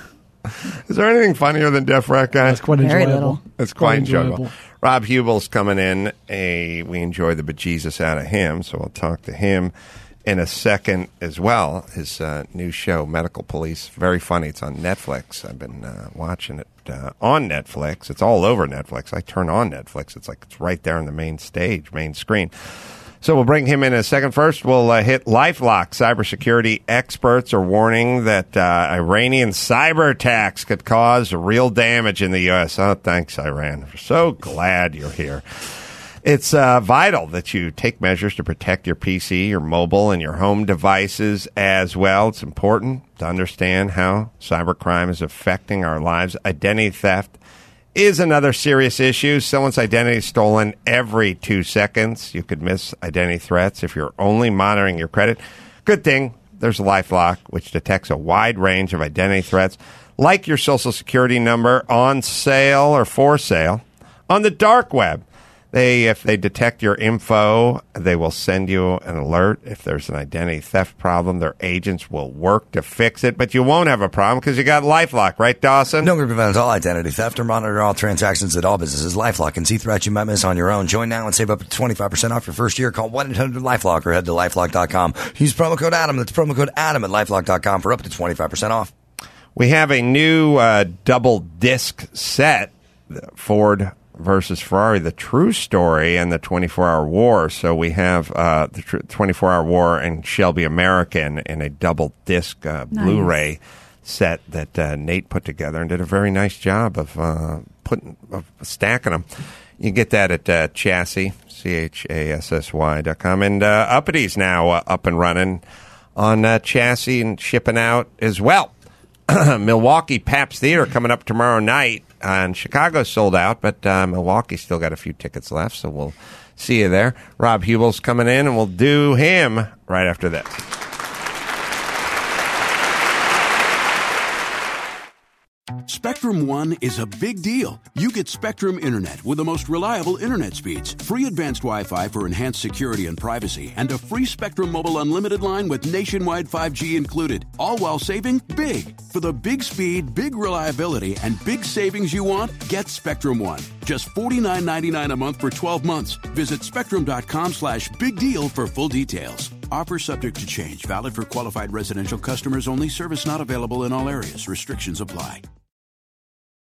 D: Is there anything funnier than Deaf Frat Guy?
H: It's quite
F: Very
H: enjoyable.
F: little.
D: It's quite
H: enjoyable.
D: enjoyable. Rob Hubel's coming in. A, we enjoy the bejesus out of him, so we'll talk to him in a second as well. His uh, new show, Medical Police, very funny. It's on Netflix. I've been uh, watching it uh, on Netflix. It's all over Netflix. I turn on Netflix. It's like it's right there on the main stage, main screen. So we'll bring him in a second. First, we'll uh, hit LifeLock. Cybersecurity experts are warning that uh, Iranian cyber attacks could cause real damage in the U S. Oh, thanks, Iran. We're so glad you're here. It's uh, vital that you take measures to protect your P C, your mobile, and your home devices as well. It's important to understand how cybercrime is affecting our lives. Identity theft is another serious issue. Someone's identity is stolen every two seconds. You could miss identity threats if you're only monitoring your credit. Good thing there's LifeLock, which detects a wide range of identity threats, like your social security number, on sale or for sale on the dark web. They, if they detect your info, they will send you an alert. If there's an identity theft problem, their agents will work to fix it. But you won't have a problem because you got LifeLock, right, Dawson?
E: No group prevents all identity theft or monitor all transactions at all businesses. LifeLock can see threats you might miss on your own. Join now and save up to twenty-five percent off your first year. Call one eight hundred LifeLock or head to LifeLock dot com. Use promo code Adam. That's promo code Adam at LifeLock dot com for up to twenty-five percent off.
D: We have a new uh, double disc set, the Ford versus Ferrari, the true story and the twenty-four hour war. So we have uh, the tr- twenty-four hour war and Shelby American in a double disc uh,
F: Nice.
D: Blu-ray set that uh, Nate put together and did a very nice job of uh, putting of stacking them. You get that at uh, Chassis, C H A S S Y dot com. And uh, Uppity's now uh, up and running on uh, Chassis and shipping out as well. Milwaukee Pabst Theater coming up tomorrow night. And Chicago sold out, but uh, Milwaukee still got a few tickets left, so we'll see you there. Rob Hubel's coming in, and we'll do him right after this.
C: Spectrum One is a big deal. You get Spectrum Internet with the most reliable internet speeds, free advanced Wi-Fi for enhanced security and privacy, and a free Spectrum Mobile Unlimited line with nationwide five G included, all while saving big. For the big speed, big reliability, and big savings you want, get Spectrum One. Just forty-nine ninety-nine a month for twelve months. Visit spectrum.com slash big deal for full details. Offer subject to change. Valid for qualified residential customers only. Service not available in all areas. Restrictions apply.